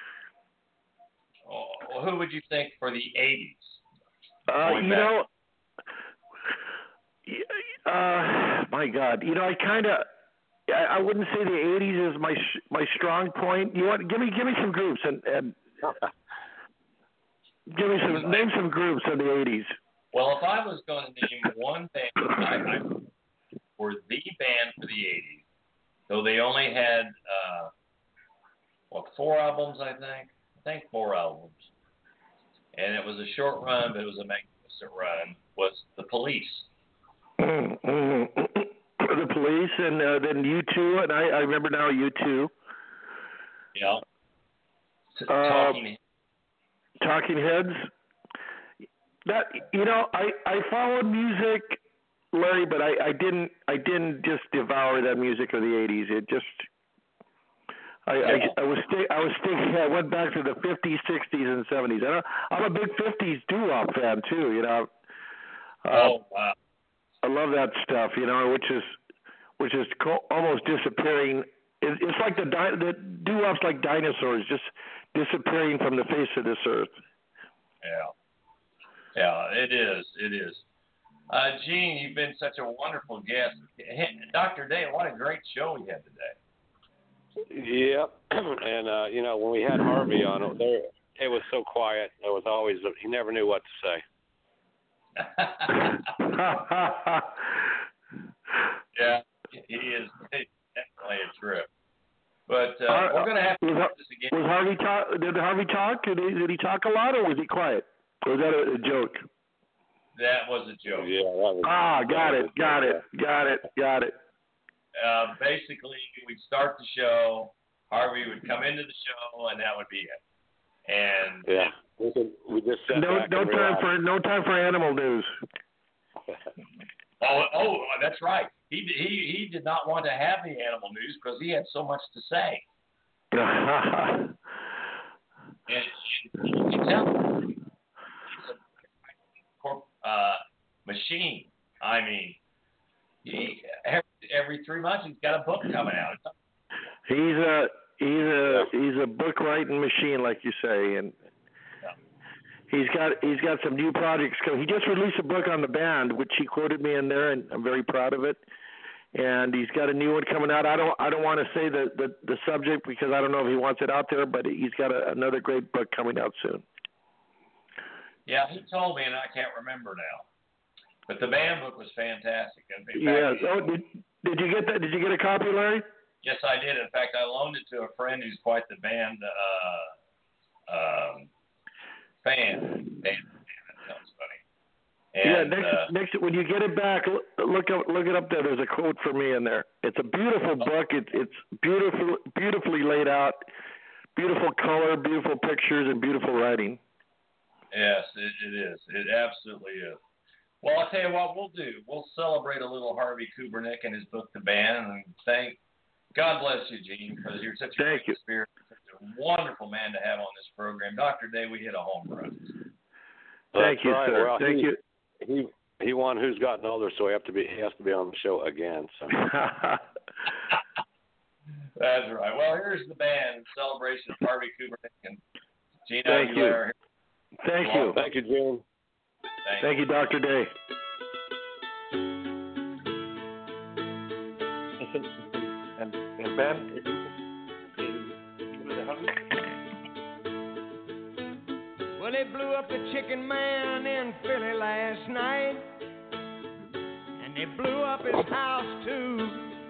Oh, who would you think for the eighties? Uh, you back? know, uh, my God, you know, I kind of, I, I wouldn't say the eighties is my my strong point. You want give me give me some groups and, and give me some name some groups in the eighties. Well, if I was going to name one band, I, I for the band for the eighties, though they only had uh, what four albums, I think. I think four albums, and it was a short run, but it was a magnificent run. Was the Police? Mm-hmm. The Police, and uh, then U two, and I, I remember now U two. Yeah. T- uh, talking. Talking Heads. That you know, I, I followed music, Larry, but I, I didn't I didn't just devour that music of the eighties. It just I, yeah. I, I was sti- I was thinking I went back to the fifties, sixties, and seventies. I I'm a big fifties doo-wop fan too. You know. Uh, oh wow. I love that stuff. You know, which is which is co- almost disappearing. It, it's like the di- the doo-wop's like dinosaurs, just disappearing from the face of this earth. Yeah. Yeah, it is. It is. Uh, Gene, you've been such a wonderful guest. Doctor Day, what a great show we had today. Yep, and uh, you know when we had Harvey on, it, there it was so quiet. It was always he never knew what to say. Yeah, he is definitely a trip. But uh, uh, we're going to have to do this again. Was Harvey talk? Did Harvey talk? Did he, did he talk a lot, or was he quiet? Or was that a, a joke? That was a joke. Yeah. That was, ah, got it, got it, got it, got it. Uh, basically, we'd start the show. Harvey would come into the show, and that would be it. And yeah, we, could, we just sat no, back no and time relaxed. for no time for animal news. oh, oh, that's right. He he he did not want to have the animal news because he had so much to say. and, and you can tell it's a uh, machine. I mean. he every, every three months he's got a book coming out. He's a he's a he's a book writing machine, like you say, and yeah. he's got he's got some new projects coming. He just released a book on the band, which he quoted me in there, and I'm very proud of it. And he's got a new one coming out. I don't I don't want to say the, the, the subject because I don't know if he wants it out there, but he's got a, another great book coming out soon. Yeah, he told me, and I can't remember now. But the band book was fantastic. Yes. Oh, did did you get that? Did you get a copy, Larry? Yes, I did. In fact, I loaned it to a friend who's quite the band uh, um, fan. Band, that sounds funny. And, yeah, next, uh, next when you get it back, look, look up, look it up there. There's a quote for me in there. It's a beautiful book. It's it's beautiful, beautifully laid out, beautiful color, beautiful pictures, and beautiful writing. Yes, it, it is. It absolutely is. Well, I'll tell you what we'll do. We'll celebrate a little Harvey Kubernick and his book, The Band, and thank God bless you, Gene, because you're such a thank great spirit, such a wonderful man to have on this program. Doctor Day, we hit a home run. Thank you, right. sir. Well, thank he, you. He he won Who's Gotten Older, so he have to be he has to be on the show again. So. That's right. Well, here's the band celebration of Harvey Kubernick and Gene. Thank you. Aguilera. Thank you. Thank you, Gene. Thank, Thank you, Doctor Day. And, and Ben, if you Well, they blew up the Chicken Man in Philly last night, and they blew up his house too.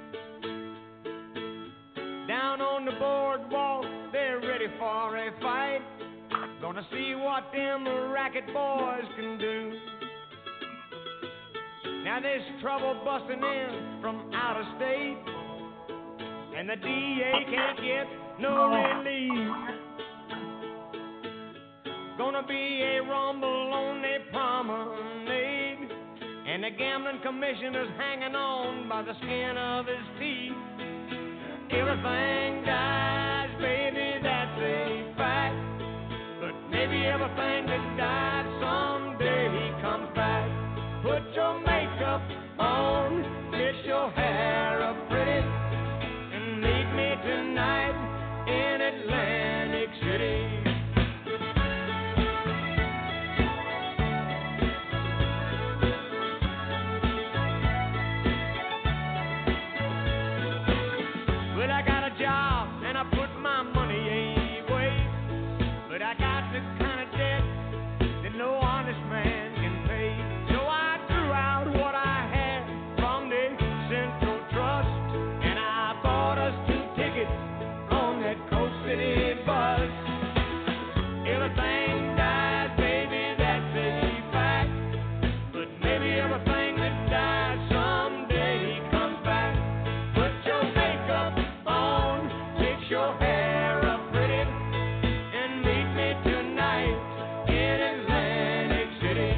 Down on the boardwalk, they're ready for a fight. Gonna see what them racket boys can do. Now there's trouble busting in from out of state, and the D A can't get no relief. Gonna be a rumble on the promenade, and the gambling commissioner's hanging on by the skin of his teeth. Everything dies, baby, that's a fact. But maybe everything that died someday he comes back. Put your makeup on, fix your hair up pretty, and meet me tonight in Atlantic City. Well, I got a job and I put my money away, but I got the kind of debt that no honest man can pay. So I threw out what I had from the Central Trust, and I bought us two tickets on that Coast City bus. Everything dies, baby, that's a fact. But maybe everything that dies someday he comes back. Put your makeup on, fix your hair up pretty, and meet me tonight in Atlantic City.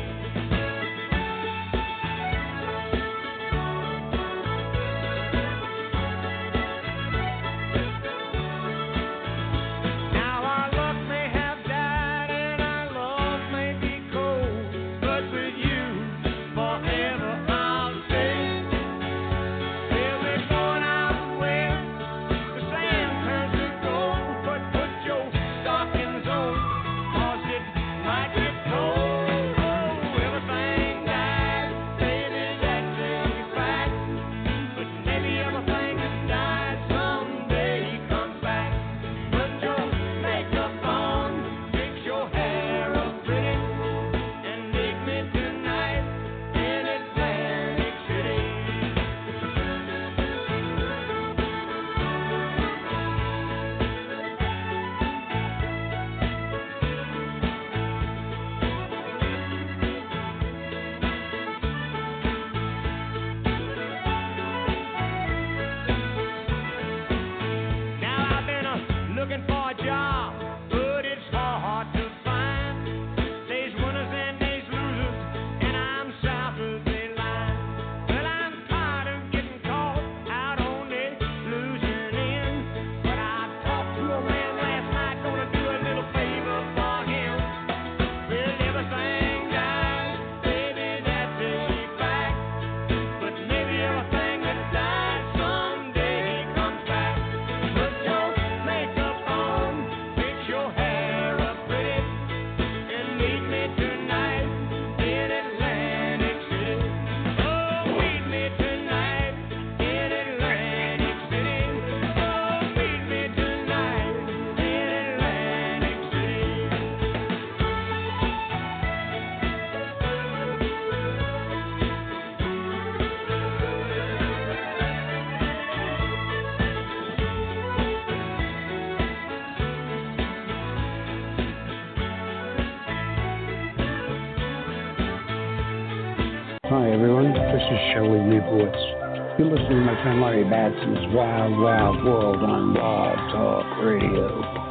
Now our luck may have died and our love may be cold, but with you forever I'll stay. We'll be going out where the sand turns to gold, but put your stockings on, 'cause it might get cold. Oh, everything dies, baby, that's a fact. But maybe everything that dies someday he comes back. Put your makeup on, fix your hair up pretty, and meet me tonight in Atlantic City. Hi, everyone. This is Shelley Leibowitz. You're listening to my friend Larry Batson's Wild Wild World on Blog Talk Radio.